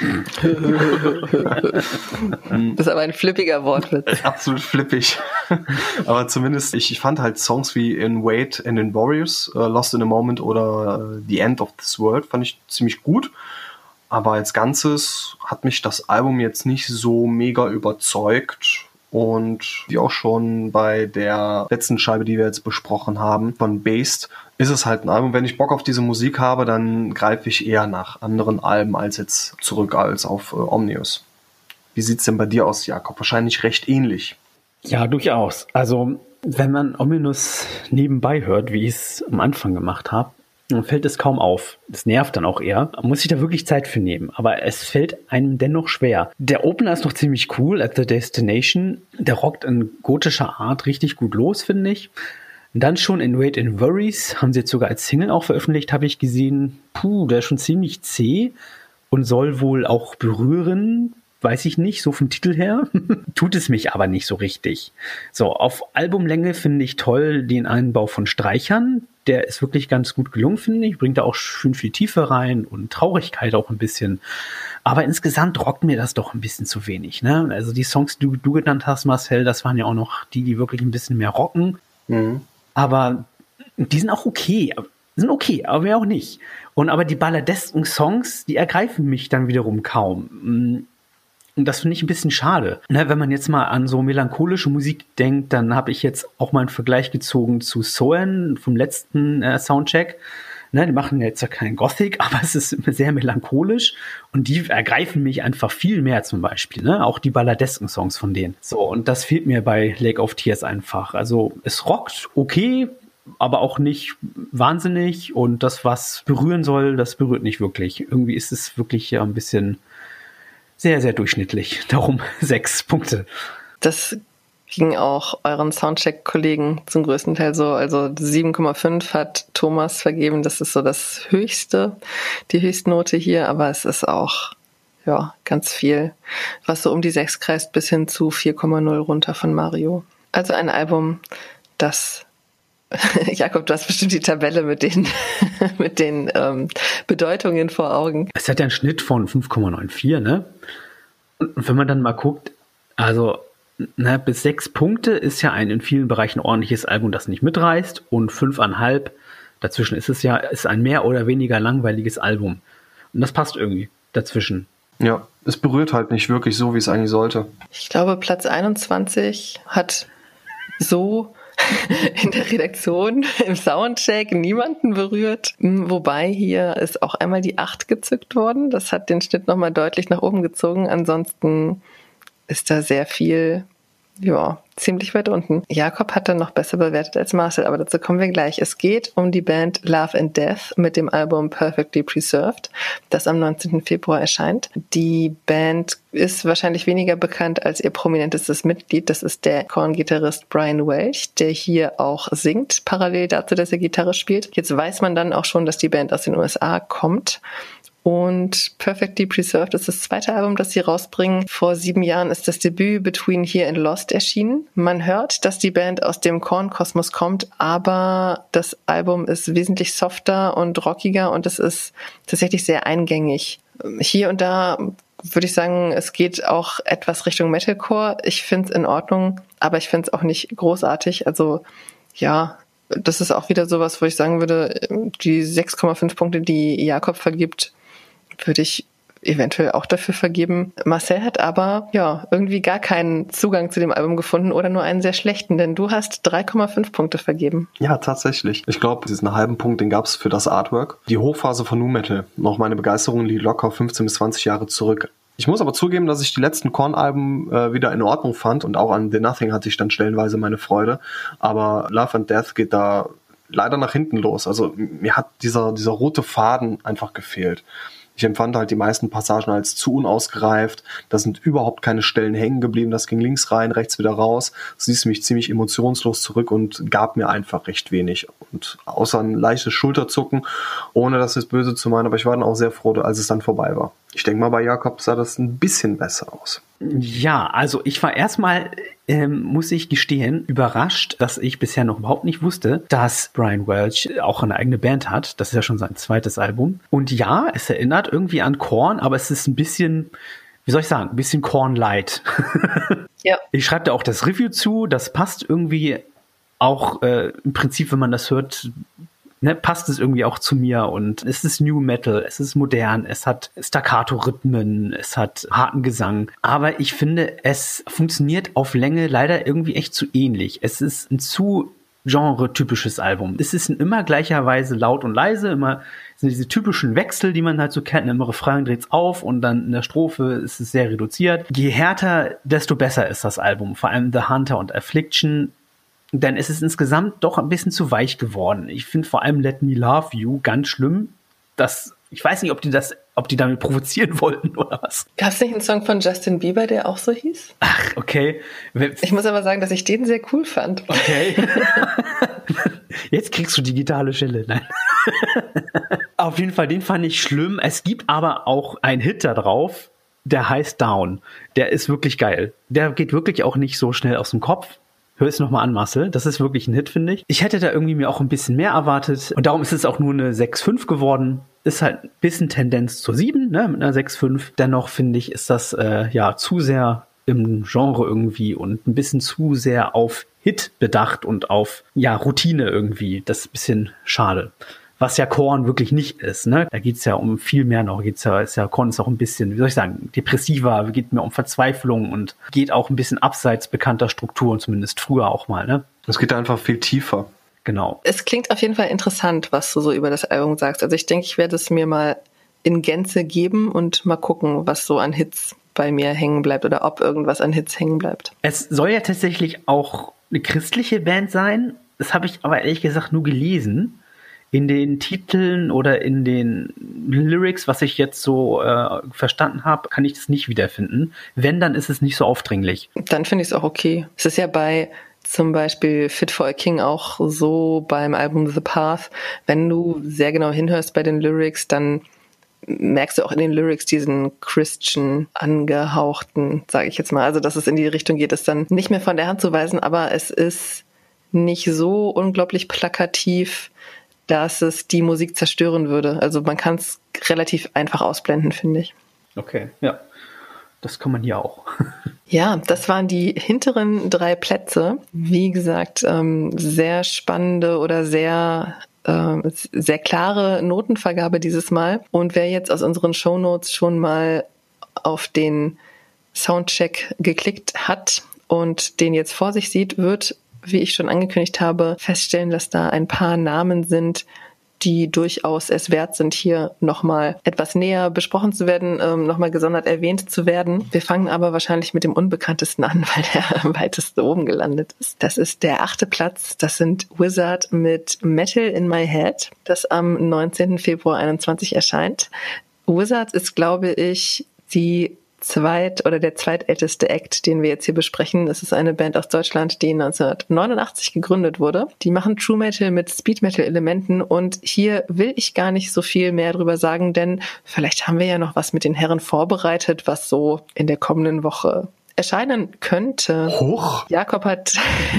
A: ist aber ein flippiger Wortwitz.
C: Absolut flippig. Aber zumindest, ich, ich fand halt Songs wie In Wait and in Warriors, uh, Lost in a Moment oder uh, The End of This World fand ich ziemlich gut. Aber als Ganzes hat mich das Album jetzt nicht so mega überzeugt. Und wie auch schon bei der letzten Scheibe, die wir jetzt besprochen haben, von Based, ist es halt ein Album. Wenn ich Bock auf diese Musik habe, dann greife ich eher nach anderen Alben als jetzt zurück als auf äh, Omnius. Wie sieht's denn bei dir aus, Jakob? Wahrscheinlich recht ähnlich.
B: Ja, durchaus. Also, wenn man Omnius nebenbei hört, wie ich es am Anfang gemacht habe, dann fällt es kaum auf. Das nervt dann auch eher. Man muss sich da wirklich Zeit für nehmen. Aber es fällt einem dennoch schwer. Der Opener ist noch ziemlich cool, At the Destination. Der rockt in gotischer Art richtig gut los, finde ich. Und dann schon in Wait and Worries, haben sie jetzt sogar als Single auch veröffentlicht, habe ich gesehen. Puh, der ist schon ziemlich zäh und soll wohl auch berühren. Weiß ich nicht, so vom Titel her. Tut es mich aber nicht so richtig. So, auf Albumlänge finde ich toll den Einbau von Streichern. Der ist wirklich ganz gut gelungen, finde ich. Bringt da auch schön viel Tiefe rein und Traurigkeit auch ein bisschen. Aber insgesamt rockt mir das doch ein bisschen zu wenig, ne? Also die Songs, die du, du genannt hast, Marcel, das waren ja auch noch die, die wirklich ein bisschen mehr rocken. Mhm. Aber die sind auch okay. Sind okay, aber mehr auch nicht. Und aber die balladesken Songs, die ergreifen mich dann wiederum kaum. Und das finde ich ein bisschen schade. Ne, wenn man jetzt mal an so melancholische Musik denkt, dann habe ich jetzt auch mal einen Vergleich gezogen zu Soen vom letzten äh, Soundcheck. Ne, die machen jetzt ja kein Gothic, aber es ist sehr melancholisch und die ergreifen mich einfach viel mehr zum Beispiel. Ne? Auch die balladesken Songs von denen. So, und das fehlt mir bei Lake of Tears einfach. Also es rockt okay, aber auch nicht wahnsinnig und das, was berühren soll, das berührt nicht wirklich. Irgendwie ist es wirklich ja ein bisschen sehr, sehr durchschnittlich. Darum sechs Punkte.
A: Das ging auch euren Soundcheck-Kollegen zum größten Teil so. Also sieben Komma fünf hat Thomas vergeben. Das ist so das Höchste, die Höchstnote hier. Aber es ist auch ja ganz viel, was so um die sechs kreist, bis hin zu vier Komma null runter von Mario. Also ein Album, das Jakob, du hast bestimmt die Tabelle mit den, mit den ähm, Bedeutungen vor Augen.
B: Es hat ja einen Schnitt von fünf Komma vierundneunzig, ne? Und wenn man dann mal guckt, also na, bis sechs Punkte ist ja ein in vielen Bereichen ordentliches Album, das nicht mitreißt. Und fünf Komma fünf, dazwischen ist es ja ist ein mehr oder weniger langweiliges Album. Und das passt irgendwie dazwischen.
C: Ja, es berührt halt nicht wirklich so, wie es eigentlich sollte.
A: Ich glaube, Platz einundzwanzig hat so in der Redaktion, im Soundcheck niemanden berührt. Wobei hier ist auch einmal die acht gezückt worden. Das hat den Schnitt nochmal deutlich nach oben gezogen. Ansonsten ist da sehr viel, ja, ziemlich weit unten. Jakob hat dann noch besser bewertet als Marcel, aber dazu kommen wir gleich. Es geht um die Band Love and Death mit dem Album Perfectly Preserved, das am neunzehnten Februar erscheint. Die Band ist wahrscheinlich weniger bekannt als ihr prominentestes Mitglied. Das ist der Korn-Gitarrist Brian Welch, der hier auch singt, parallel dazu, dass er Gitarre spielt. Jetzt weiß man dann auch schon, dass die Band aus den U S A kommt. Und Perfectly Preserved ist das zweite Album, das sie rausbringen. Vor sieben Jahren ist das Debüt Between Here and Lost erschienen. Man hört, dass die Band aus dem Korn-Kosmos kommt, aber das Album ist wesentlich softer und rockiger und es ist tatsächlich sehr eingängig. Hier und da würde ich sagen, es geht auch etwas Richtung Metalcore. Ich finde es in Ordnung, aber ich finde es auch nicht großartig. Also ja, das ist auch wieder sowas, wo ich sagen würde, die sechs Komma fünf Punkte, die Jakob vergibt, würde ich eventuell auch dafür vergeben. Marcel hat aber ja irgendwie gar keinen Zugang zu dem Album gefunden oder nur einen sehr schlechten, denn du hast drei Komma fünf Punkte vergeben.
C: Ja, tatsächlich. Ich glaube, diesen halben Punkt, den gab es für das Artwork. Die Hochphase von Nu Metal, noch meine Begeisterung liegt locker fünfzehn bis zwanzig Jahre zurück. Ich muss aber zugeben, dass ich die letzten Korn-Alben äh, wieder in Ordnung fand und auch an The Nothing hatte ich dann stellenweise meine Freude. Aber Love and Death geht da leider nach hinten los. Also mir hat dieser, dieser rote Faden einfach gefehlt. Ich empfand halt die meisten Passagen als zu unausgereift. Da sind überhaupt keine Stellen hängen geblieben. Das ging links rein, rechts wieder raus. Das ließ mich ziemlich emotionslos zurück und gab mir einfach recht wenig. Und außer ein leichtes Schulterzucken, ohne das jetzt böse zu meinen, aber ich war dann auch sehr froh, als es dann vorbei war. Ich denke mal, bei Jakob sah das ein bisschen besser aus.
B: Ja, also ich war erstmal, ähm, muss ich gestehen, überrascht, dass ich bisher noch überhaupt nicht wusste, dass Brian Welch auch eine eigene Band hat. Das ist ja schon sein zweites Album. Und ja, es erinnert irgendwie an Korn, aber es ist ein bisschen, wie soll ich sagen, ein bisschen Korn-Light.
A: Ja.
B: Ich schreibe da auch das Review zu, das passt irgendwie auch äh, im Prinzip, wenn man das hört, Ne, passt es irgendwie auch zu mir und es ist New Metal, es ist modern, es hat Staccato-Rhythmen, es hat harten Gesang, aber ich finde, es funktioniert auf Länge leider irgendwie echt zu ähnlich. Es ist ein zu genre-typisches Album. Es ist in immer gleicher Weise laut und leise, immer sind diese typischen Wechsel, die man halt so kennt, im Refrain dreht's auf und dann in der Strophe ist es sehr reduziert. Je härter, desto besser ist das Album, vor allem The Hunter und Affliction. Denn es ist insgesamt doch ein bisschen zu weich geworden. Ich finde vor allem Let Me Love You ganz schlimm. Das, ich weiß nicht, ob die das, ob die damit provozieren wollten oder was.
A: Gab es nicht einen Song von Justin Bieber, der auch so hieß?
B: Ach, okay.
A: Ich muss aber sagen, dass ich den sehr cool fand.
B: Okay. Jetzt kriegst du digitale Schelle. Nein. Auf jeden Fall, den fand ich schlimm. Es gibt aber auch einen Hit da drauf, der heißt Down. Der ist wirklich geil. Der geht wirklich auch nicht so schnell aus dem Kopf. Hör es nochmal an, Marcel. Das ist wirklich ein Hit, finde ich. Ich hätte da irgendwie mir auch ein bisschen mehr erwartet. Und darum ist es auch nur eine sechs Komma fünf geworden. Ist halt ein bisschen Tendenz zur sieben, ne, mit einer sechs Komma fünf. Dennoch, finde ich, ist das äh, ja zu sehr im Genre irgendwie und ein bisschen zu sehr auf Hit bedacht und auf ja Routine irgendwie. Das ist ein bisschen schade. was ja Korn wirklich nicht ist, ne? Da geht's ja um viel mehr noch. Geht's ja, ist ja Korn ist auch ein bisschen, wie soll ich sagen, depressiver, geht mehr um Verzweiflung und geht auch ein bisschen abseits bekannter Strukturen, zumindest früher auch mal, ne?
C: Es geht einfach viel tiefer.
B: Genau.
A: Es klingt auf jeden Fall interessant, was du so über das Album sagst. Also ich denke, ich werde es mir mal in Gänze geben und mal gucken, was so an Hits bei mir hängen bleibt oder ob irgendwas an Hits hängen bleibt.
B: Es soll ja tatsächlich auch eine christliche Band sein. Das habe ich aber ehrlich gesagt nur gelesen. In den Titeln oder in den Lyrics, was ich jetzt so äh, verstanden habe, kann ich das nicht wiederfinden. Wenn, dann ist es nicht so aufdringlich.
A: Dann finde ich es auch okay. Es ist ja bei zum Beispiel Fit for a King auch so beim Album The Path. Wenn du sehr genau hinhörst bei den Lyrics, dann merkst du auch in den Lyrics diesen Christian angehauchten, sage ich jetzt mal. Also, dass es in die Richtung geht, ist dann nicht mehr von der Hand zu weisen, aber es ist nicht so unglaublich plakativ, dass es die Musik zerstören würde. Also man kann es relativ einfach ausblenden, finde ich.
B: Okay, ja. Das kann man hier auch.
A: Ja, das waren die hinteren drei Plätze. Wie gesagt, ähm, sehr spannende oder sehr äh, sehr klare Notenvergabe dieses Mal. Und wer jetzt aus unseren Shownotes schon mal auf den Soundcheck geklickt hat und den jetzt vor sich sieht, wird, wie ich schon angekündigt habe, feststellen, dass da ein paar Namen sind, die durchaus es wert sind, hier nochmal etwas näher besprochen zu werden, ähm, nochmal gesondert erwähnt zu werden. Wir fangen aber wahrscheinlich mit dem Unbekanntesten an, weil der am weitesten oben gelandet ist. Das ist der achte Platz. Das sind Wizard mit Metal in My Head, das am neunzehnten Februar einundzwanzig erscheint. Wizard ist, glaube ich, die zweit- oder der zweitälteste Act, den wir jetzt hier besprechen. Es ist eine Band aus Deutschland, die neunzehnhundertneunundachtzig gegründet wurde. Die machen True Metal mit Speed Metal Elementen und hier will ich gar nicht so viel mehr drüber sagen, denn vielleicht haben wir ja noch was mit den Herren vorbereitet, was so in der kommenden Woche erscheinen könnte.
C: Hoch!
A: Jakob hat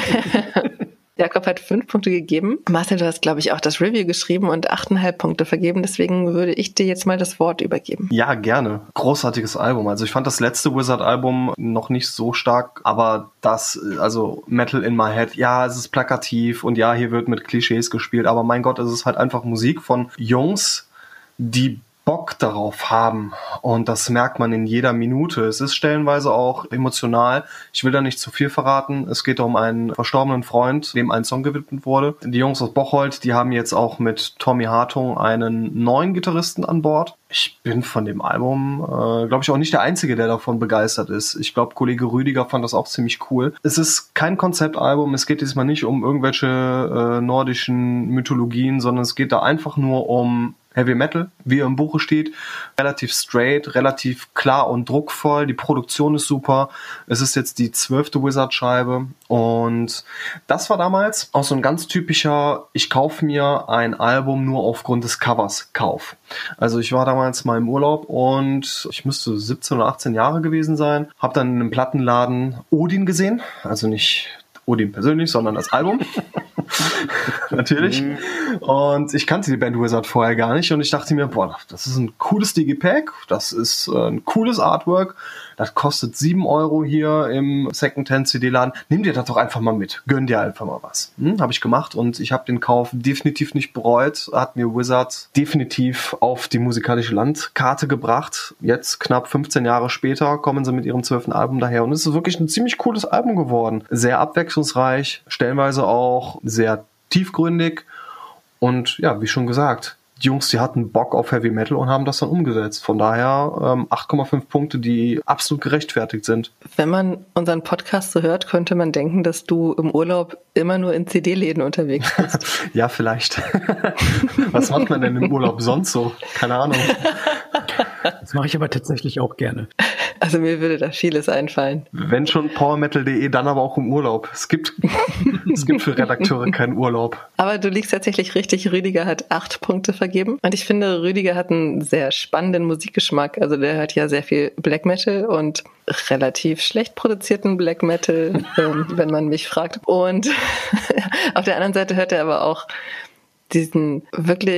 A: Jakob hat fünf Punkte gegeben. Marcel, du hast, glaube ich, auch das Review geschrieben und achteinhalb Punkte vergeben. Deswegen würde ich dir jetzt mal das Wort übergeben.
C: Ja, gerne. Großartiges Album. Also ich fand das letzte Wizard-Album noch nicht so stark, aber das, also Metal in My Head, ja, es ist plakativ und ja, hier wird mit Klischees gespielt, aber mein Gott, es ist halt einfach Musik von Jungs, die Bock darauf haben und das merkt man in jeder Minute. Es ist stellenweise auch emotional. Ich will da nicht zu viel verraten. Es geht um einen verstorbenen Freund, dem ein Song gewidmet wurde. Die Jungs aus Bocholt, die haben jetzt auch mit Tommy Hartung einen neuen Gitarristen an Bord. Ich bin von dem Album, äh, glaube ich, auch nicht der Einzige, der davon begeistert ist. Ich glaube, Kollege Rüdiger fand das auch ziemlich cool. Es ist kein Konzeptalbum, es geht diesmal nicht um irgendwelche äh, nordischen Mythologien, sondern es geht da einfach nur um Heavy Metal, wie er im Buche steht, relativ straight, relativ klar und druckvoll, die Produktion ist super, es ist jetzt die zwölfte Wizard-Scheibe und das war damals auch so ein ganz typischer, ich kaufe mir ein Album nur aufgrund des Covers Kauf. Also ich war damals mal im Urlaub und ich müsste siebzehn oder achtzehn Jahre gewesen sein, habe dann in einem Plattenladen Odin gesehen, also nicht Odin persönlich, sondern das Album. Natürlich. Mhm. Und ich kannte die Band Wizard vorher gar nicht und ich dachte mir, boah, das ist ein cooles Digipack, das ist äh, ein cooles Artwork, das kostet sieben Euro hier im Secondhand-C D-Laden. Nimm dir das doch einfach mal mit, gönn dir einfach mal was. Hm, habe ich gemacht und ich habe den Kauf definitiv nicht bereut, hat mir Wizard definitiv auf die musikalische Landkarte gebracht. Jetzt, knapp fünfzehn Jahre später, kommen sie mit ihrem zwölften Album daher und es ist wirklich ein ziemlich cooles Album geworden. Sehr abwechslungsreich, stellenweise auch sehr tiefgründig und ja, wie schon gesagt, die Jungs, die hatten Bock auf Heavy Metal und haben das dann umgesetzt. Von daher ähm, acht Komma fünf Punkte, die absolut gerechtfertigt sind.
A: Wenn man unseren Podcast so hört, könnte man denken, dass du im Urlaub immer nur in C D-Läden unterwegs bist.
C: Ja, vielleicht. Was macht man denn im Urlaub sonst so? Keine Ahnung.
B: Das mache ich aber tatsächlich auch gerne.
A: Also mir würde da vieles einfallen.
C: Wenn schon powermetal punkt de, dann aber auch im Urlaub. Es gibt, es gibt für Redakteure keinen Urlaub.
A: Aber du liegst tatsächlich richtig. Rüdiger hat acht Punkte vergeben. Und ich finde, Rüdiger hat einen sehr spannenden Musikgeschmack. Also der hört ja sehr viel Black Metal und relativ schlecht produzierten Black Metal, ähm, wenn man mich fragt. Und auf der anderen Seite hört er aber auch diesen wirklich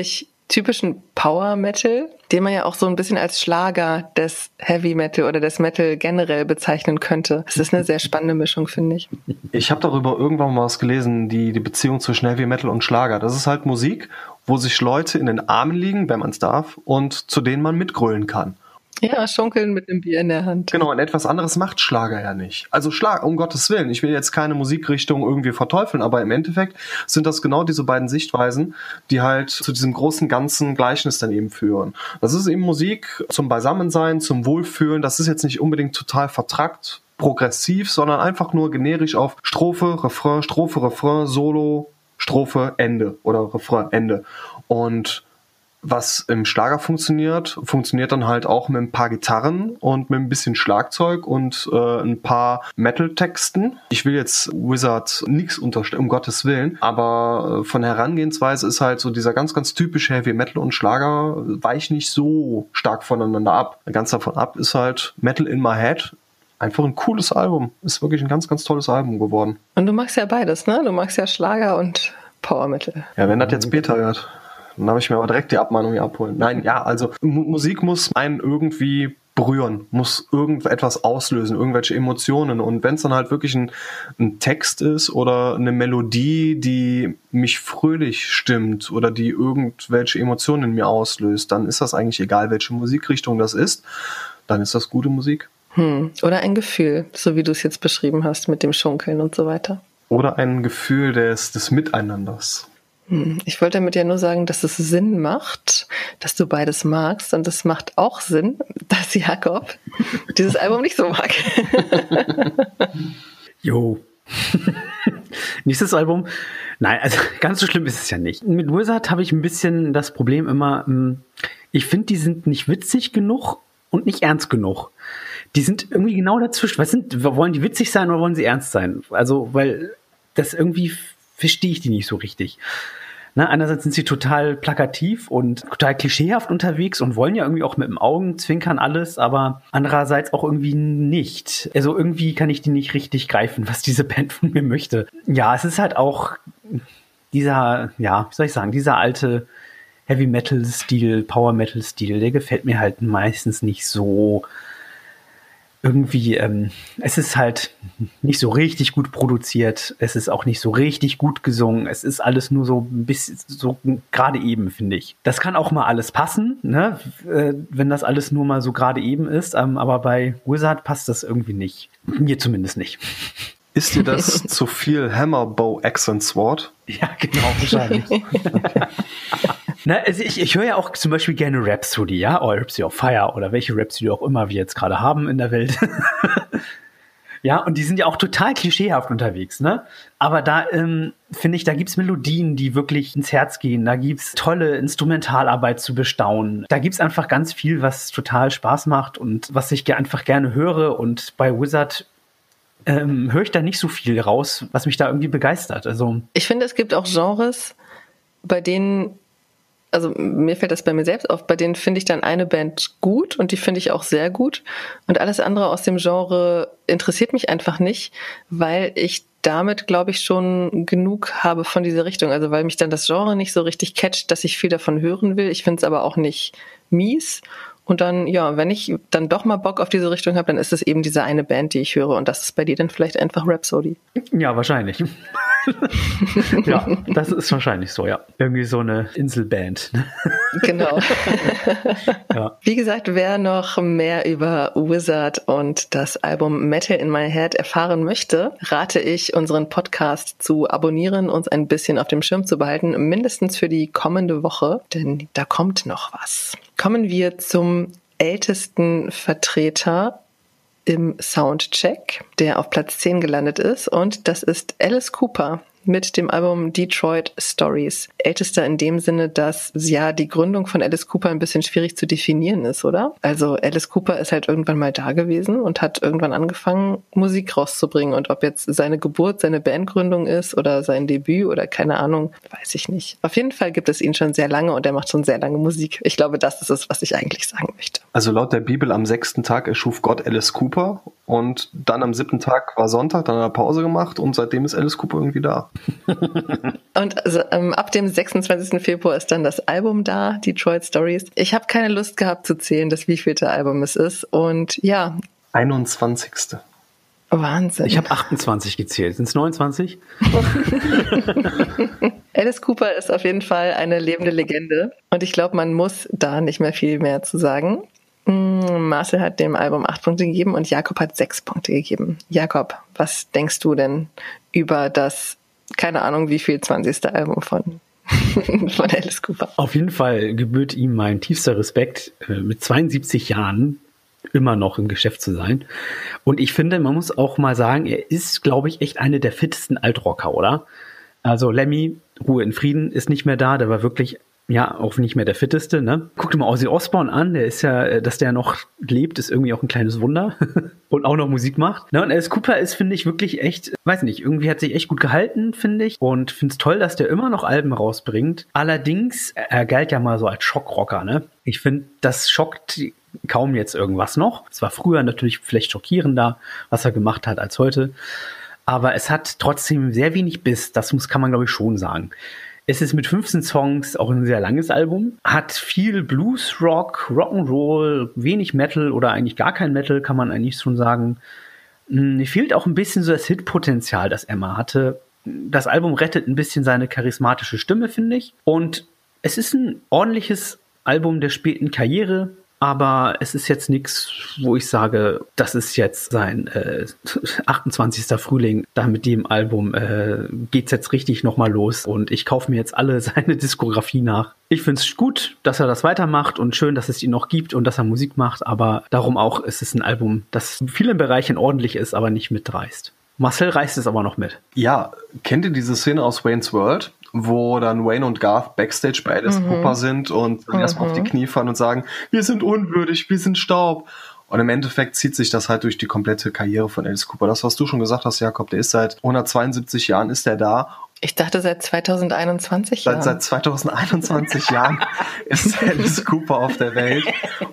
A: typischen Power Metal, den man ja auch so ein bisschen als Schlager des Heavy Metal oder des Metal generell bezeichnen könnte. Es ist eine sehr spannende Mischung, finde ich.
C: Ich habe darüber irgendwann mal was gelesen, die, die Beziehung zwischen Heavy Metal und Schlager. Das ist halt Musik, wo sich Leute in den Armen liegen, wenn man es darf, und zu denen man mitgrölen kann.
A: Ja, schunkeln mit einem Bier in der Hand.
C: Genau, und etwas anderes macht Schlager ja nicht. Also Schlager, um Gottes Willen, ich will jetzt keine Musikrichtung irgendwie verteufeln, aber im Endeffekt sind das genau diese beiden Sichtweisen, die halt zu diesem großen ganzen Gleichnis dann eben führen. Das ist eben Musik zum Beisammensein, zum Wohlfühlen, das ist jetzt nicht unbedingt total vertrackt, progressiv, sondern einfach nur generisch auf Strophe, Refrain, Strophe, Refrain, Solo, Strophe, Ende oder Refrain, Ende. Und was im Schlager funktioniert, funktioniert dann halt auch mit ein paar Gitarren und mit ein bisschen Schlagzeug und äh, ein paar Metal-Texten. Ich will jetzt Wizard nichts unterstellen, um Gottes Willen, aber äh, von der Herangehensweise ist halt so dieser ganz, ganz typische Heavy Metal und Schlager weicht nicht so stark voneinander ab. Ganz davon ab ist halt Metal in My Head. Einfach ein cooles Album. Ist wirklich ein ganz, ganz tolles Album geworden.
A: Und du magst ja beides, ne? Du magst ja Schlager und Power Metal.
C: Ja, wenn das jetzt Peter hört. Dann habe ich mir aber direkt die Abmahnung hier abholen. Nein, ja, also M- Musik muss einen irgendwie berühren, muss irgendetwas auslösen, irgendwelche Emotionen. Und wenn es dann halt wirklich ein, ein Text ist oder eine Melodie, die mich fröhlich stimmt oder die irgendwelche Emotionen in mir auslöst, dann ist das eigentlich egal, welche Musikrichtung das ist. Dann ist das gute Musik.
A: Hm. Oder ein Gefühl, so wie du es jetzt beschrieben hast mit dem Schunkeln und so weiter.
C: Oder ein Gefühl des, des Miteinanders.
A: Ich wollte damit ja nur sagen, dass es Sinn macht, dass du beides magst. Und es macht auch Sinn, dass Jakob dieses Album nicht so mag.
B: Jo. Nächstes Album. Nein, also ganz so schlimm ist es ja nicht. Mit Wizard habe ich ein bisschen das Problem immer, ich finde, die sind nicht witzig genug und nicht ernst genug. Die sind irgendwie genau dazwischen. Was sind, wollen die witzig sein oder wollen sie ernst sein? Also, weil das irgendwie verstehe ich die nicht so richtig. Na, einerseits sind sie total plakativ und total klischeehaft unterwegs und wollen ja irgendwie auch mit dem Augenzwinkern alles, aber andererseits auch irgendwie nicht. Also irgendwie kann ich die nicht richtig greifen, was diese Band von mir möchte. Ja, es ist halt auch dieser, ja, wie soll ich sagen, dieser alte Heavy-Metal-Stil, Power-Metal-Stil, der gefällt mir halt meistens nicht so. Irgendwie, ähm, es ist halt nicht so richtig gut produziert, es ist auch nicht so richtig gut gesungen, es ist alles nur so ein bisschen, so gerade eben, finde ich. Das kann auch mal alles passen, ne, äh, wenn das alles nur mal so gerade eben ist, ähm, aber bei Wizard passt das irgendwie nicht. Mir zumindest nicht.
C: Ist dir das zu viel Hammer, Bow, Axe and Sword?
B: Ja, genau, wahrscheinlich. Na, also ich, ich höre ja auch zum Beispiel gerne Rhapsody, ja, oder Rhapsody of Fire oder welche Rhapsody auch immer wir jetzt gerade haben in der Welt. Ja, und die sind ja auch total klischeehaft unterwegs, ne? Aber da ähm, finde ich, da gibt's Melodien, die wirklich ins Herz gehen. Da gibt's tolle Instrumentalarbeit zu bestaunen. Da gibt's einfach ganz viel, was total Spaß macht und was ich einfach gerne höre. Und bei Wizard ähm, höre ich da nicht so viel raus, was mich da irgendwie begeistert. Also
A: ich finde, es gibt auch Genres, bei denen, also mir fällt das bei mir selbst auf, bei denen finde ich dann eine Band gut und die finde ich auch sehr gut und alles andere aus dem Genre interessiert mich einfach nicht, weil ich damit, glaube ich, schon genug habe von dieser Richtung, also weil mich dann das Genre nicht so richtig catcht, dass ich viel davon hören will. Ich finde es aber auch nicht mies und dann, ja, wenn ich dann doch mal Bock auf diese Richtung habe, dann ist es eben diese eine Band, die ich höre und das ist bei dir dann vielleicht einfach Rhapsody.
B: Ja, wahrscheinlich. Ja, das ist wahrscheinlich so, ja. Irgendwie so eine Inselband.
A: Genau.
B: Ja.
A: Wie gesagt, wer noch mehr über Wizard und das Album Metal in My Head erfahren möchte, rate ich, unseren Podcast zu abonnieren, uns ein bisschen auf dem Schirm zu behalten, mindestens für die kommende Woche, denn da kommt noch was. Kommen wir zum ältesten Vertreter im Soundcheck, der auf Platz zehn gelandet ist, und das ist Alice Cooper mit dem Album Detroit Stories. Ältester in dem Sinne, dass ja die Gründung von Alice Cooper ein bisschen schwierig zu definieren ist, oder? Also Alice Cooper ist halt irgendwann mal da gewesen und hat irgendwann angefangen, Musik rauszubringen. Und ob jetzt seine Geburt, seine Bandgründung ist oder sein Debüt oder keine Ahnung, weiß ich nicht. Auf jeden Fall gibt es ihn schon sehr lange und er macht schon sehr lange Musik. Ich glaube, das ist es, was ich eigentlich sagen möchte.
C: Also laut der Bibel am sechsten Tag erschuf Gott Alice Cooper Und dann am siebten Tag war Sonntag, dann hat er Pause gemacht und seitdem ist Alice Cooper irgendwie da.
A: Und also, ähm, ab dem sechsundzwanzigsten Februar ist dann das Album da, Detroit Stories. Ich habe keine Lust gehabt zu zählen, das wievielte Album es ist. Und ja.
C: einundzwanzigste
A: Wahnsinn.
B: Ich habe achtundzwanzig gezählt. Sind es neunundzwanzig?
A: Alice Cooper ist auf jeden Fall eine lebende Legende. Und ich glaube, man muss da nicht mehr viel mehr zu sagen. Marcel hat dem Album acht Punkte gegeben und Jakob hat sechs Punkte gegeben. Jakob, was denkst du denn über das, keine Ahnung, wie viel zwanzigste Album von, von Alice Cooper?
B: Auf jeden Fall gebührt ihm mein tiefster Respekt, mit zweiundsiebzig Jahren immer noch im Geschäft zu sein. Und ich finde, man muss auch mal sagen, er ist, glaube ich, echt eine der fittesten Altrocker, oder? Also Lemmy, Ruhe in Frieden, ist nicht mehr da. Der war wirklich, ja, auch nicht mehr der fitteste, ne? Guck dir mal Ozzy Osbourne an, der ist ja, dass der noch lebt, ist irgendwie auch ein kleines Wunder und auch noch Musik macht. Ne? Und Alice Cooper ist, finde ich, wirklich echt, weiß nicht, irgendwie hat sich echt gut gehalten, finde ich. Und finde es toll, dass der immer noch Alben rausbringt. Allerdings, er galt ja mal so als Schockrocker, ne? Ich finde, das schockt kaum jetzt irgendwas noch. Es war früher natürlich vielleicht schockierender, was er gemacht hat, als heute. Aber es hat trotzdem sehr wenig Biss, das muss, kann man, glaube ich, schon sagen. Es ist mit fünfzehn Songs auch ein sehr langes Album, hat viel Blues, Rock, Rock'n'Roll, wenig Metal oder eigentlich gar kein Metal, kann man eigentlich schon sagen. Mir fehlt auch ein bisschen so das Hitpotenzial, das Emma hatte. Das Album rettet ein bisschen seine charismatische Stimme, finde ich. Und es ist ein ordentliches Album der späten Karriere, aber es ist jetzt nichts, wo ich sage, das ist jetzt sein äh, achtundzwanzigster Frühling. Da mit dem Album äh, geht's jetzt richtig nochmal los und ich kaufe mir jetzt alle seine Diskografie nach. Ich finde es gut, dass er das weitermacht und schön, dass es ihn noch gibt und dass er Musik macht, aber darum auch, es ist ein Album, das in vielen Bereichen ordentlich ist, aber nicht mitreißt. Marcel reißt es aber noch mit.
C: Ja, kennt ihr diese Szene aus Wayne's World, wo dann Wayne und Garth backstage bei Alice mhm. Cooper sind und dann mhm. erstmal auf die Knie fallen und sagen, wir sind unwürdig, wir sind Staub. Und im Endeffekt zieht sich das halt durch die komplette Karriere von Alice Cooper. Das, was du schon gesagt hast, Jakob, der ist seit hundertzweiundsiebzig Jahren ist der da.
A: Ich dachte seit zweitausendeinundzwanzig Jahren.
C: Seit, seit zweitausendeinundzwanzig Jahren ist Alice Cooper auf der Welt.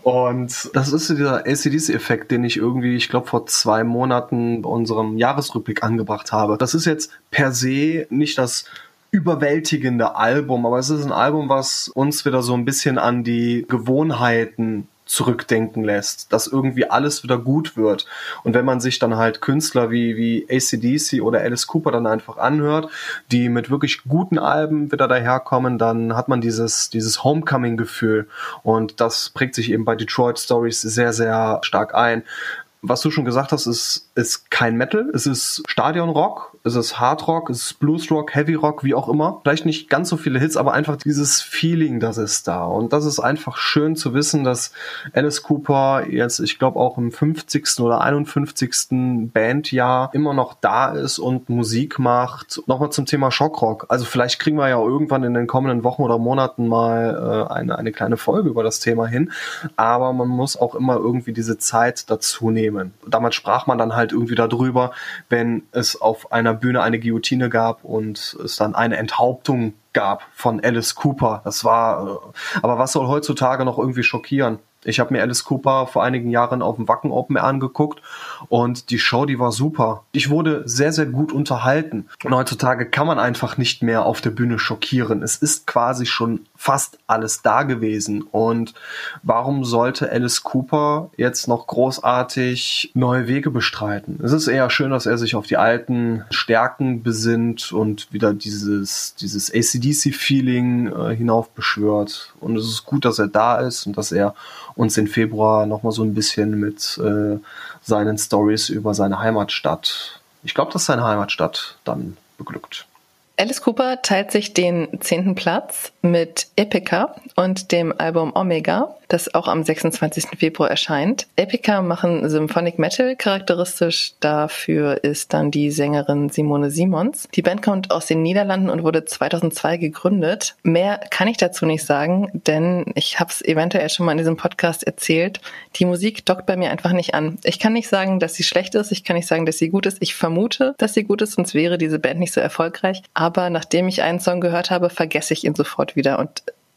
C: Und das ist so dieser A C D C-Effekt, den ich irgendwie, ich glaube, vor zwei Monaten bei unserem Jahresrückblick angebracht habe. Das ist jetzt per se nicht das überwältigende Album, aber es ist ein Album, was uns wieder so ein bisschen an die Gewohnheiten zurückdenken lässt, dass irgendwie alles wieder gut wird. Und wenn man sich dann halt Künstler wie, wie A C D C oder Alice Cooper dann einfach anhört, die mit wirklich guten Alben wieder daherkommen, dann hat man dieses, dieses Homecoming-Gefühl. Und das prägt sich eben bei Detroit Stories sehr, sehr stark ein. Was du schon gesagt hast, ist, ist kein Metal, es ist Stadionrock, es ist Hardrock, es ist Bluesrock, Heavyrock, wie auch immer. Vielleicht nicht ganz so viele Hits, aber einfach dieses Feeling, das ist da. Und das ist einfach schön zu wissen, dass Alice Cooper jetzt, ich glaube auch im fünfzigsten oder einundfünfzigsten Bandjahr immer noch da ist und Musik macht. Nochmal zum Thema Schockrock. Also vielleicht kriegen wir ja irgendwann in den kommenden Wochen oder Monaten mal äh, eine, eine kleine Folge über das Thema hin. Aber man muss auch immer irgendwie diese Zeit dazu nehmen. Damals sprach man dann halt irgendwie darüber, wenn es auf einer Bühne eine Guillotine gab und es dann eine Enthauptung gab von Alice Cooper. Das war, aber was soll heutzutage noch irgendwie schockieren? Ich habe mir Alice Cooper vor einigen Jahren auf dem Wacken Open Air angeguckt und die Show, die war super. Ich wurde sehr, sehr gut unterhalten. Und heutzutage kann man einfach nicht mehr auf der Bühne schockieren. Es ist quasi schon fast alles da gewesen. Und warum sollte Alice Cooper jetzt noch großartig neue Wege bestreiten? Es ist eher schön, dass er sich auf die alten Stärken besinnt und wieder dieses, dieses A C D C-Feeling äh, hinaufbeschwört. Und es ist gut, dass er da ist und dass er uns im Februar nochmal so ein bisschen mit äh, seinen Stories über seine Heimatstadt, ich glaube, das ist seine Heimatstadt, dann beglückt.
A: Alice Cooper teilt sich den zehnten Platz mit Epica und dem Album Omega, das auch am sechsundzwanzigsten Februar erscheint. Epica machen Symphonic Metal, charakteristisch dafür ist dann die Sängerin Simone Simons. Die Band kommt aus den Niederlanden und wurde zweitausendzwei gegründet. Mehr kann ich dazu nicht sagen, denn ich habe es eventuell schon mal in diesem Podcast erzählt. Die Musik dockt bei mir einfach nicht an. Ich kann nicht sagen, dass sie schlecht ist, ich kann nicht sagen, dass sie gut ist. Ich vermute, dass sie gut ist, sonst wäre diese Band nicht so erfolgreich. Aber nachdem ich einen Song gehört habe, vergesse ich ihn sofort wieder und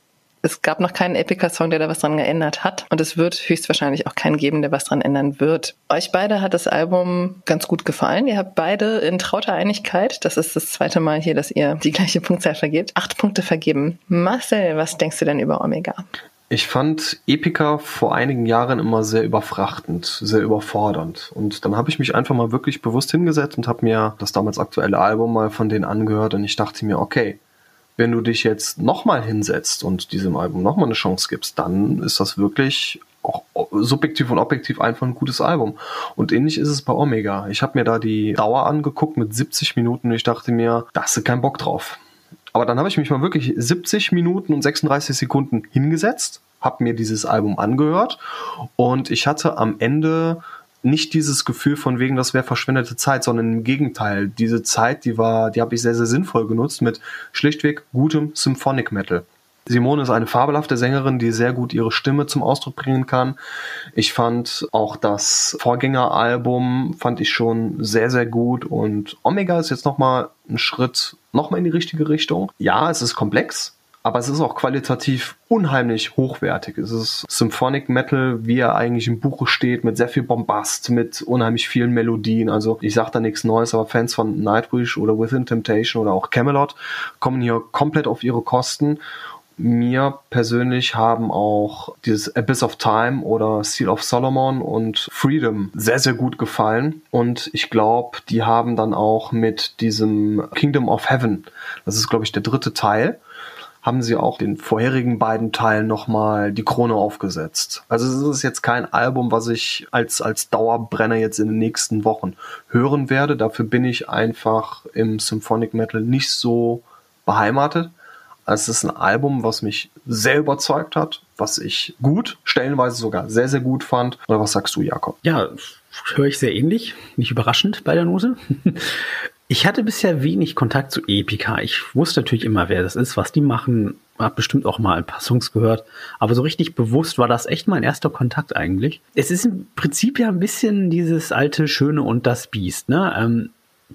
A: Es gab noch keinen Epica-Song, der da was dran geändert hat. Und es wird höchstwahrscheinlich auch keinen geben, der was dran ändern wird. Euch beide hat das Album ganz gut gefallen. Ihr habt beide in trauter Einigkeit, das ist das zweite Mal hier, dass ihr die gleiche Punktzahl vergebt, acht Punkte vergeben. Marcel, was denkst du denn über Omega?
C: Ich fand Epica vor einigen Jahren immer sehr überfrachtend, sehr überfordernd. Und dann habe ich mich einfach mal wirklich bewusst hingesetzt und habe mir das damals aktuelle Album mal von denen angehört. Und ich dachte mir, okay, wenn du dich jetzt nochmal hinsetzt und diesem Album nochmal eine Chance gibst, dann ist das wirklich auch subjektiv und objektiv einfach ein gutes Album. Und ähnlich ist es bei Omega. Ich habe mir da die Dauer angeguckt mit siebzig Minuten und ich dachte mir, da hast du keinen Bock drauf. Aber dann habe ich mich mal wirklich siebzig Minuten und sechsunddreißig Sekunden hingesetzt, habe mir dieses Album angehört und ich hatte am Ende nicht dieses Gefühl von wegen, das wäre verschwendete Zeit, sondern im Gegenteil. Diese Zeit, die war, die habe ich sehr, sehr sinnvoll genutzt mit schlichtweg gutem Symphonic Metal. Simone ist eine fabelhafte Sängerin, die sehr gut ihre Stimme zum Ausdruck bringen kann. Ich fand auch das Vorgängeralbum fand ich schon sehr, sehr gut und Omega ist jetzt nochmal ein Schritt nochmal in die richtige Richtung. Ja, es ist komplex, aber es ist auch qualitativ unheimlich hochwertig. Es ist Symphonic Metal, wie er eigentlich im Buche steht, mit sehr viel Bombast, mit unheimlich vielen Melodien. Also ich sage da nichts Neues, aber Fans von Nightwish oder Within Temptation oder auch Camelot kommen hier komplett auf ihre Kosten. Mir persönlich haben auch dieses Abyss of Time oder Seal of Solomon und Freedom sehr, sehr gut gefallen. Und ich glaube, die haben dann auch mit diesem Kingdom of Heaven, das ist, glaube ich, der dritte Teil, haben sie auch den vorherigen beiden Teilen nochmal die Krone aufgesetzt. Also es ist jetzt kein Album, was ich als, als Dauerbrenner jetzt in den nächsten Wochen hören werde. Dafür bin ich einfach im Symphonic Metal nicht so beheimatet. Es ist ein Album, was mich sehr überzeugt hat, was ich gut, stellenweise sogar sehr, sehr gut fand. Oder was sagst du, Jakob?
B: Ja, höre ich sehr ähnlich. Nicht überraschend bei der Note. Ich hatte bisher wenig Kontakt zu Epica. Ich wusste natürlich immer, wer das ist, was die machen. Hab bestimmt auch mal ein paar Songs gehört. Aber so richtig bewusst war das echt mein erster Kontakt eigentlich. Es ist im Prinzip ja ein bisschen dieses alte Schöne und das Biest, ne? Ähm,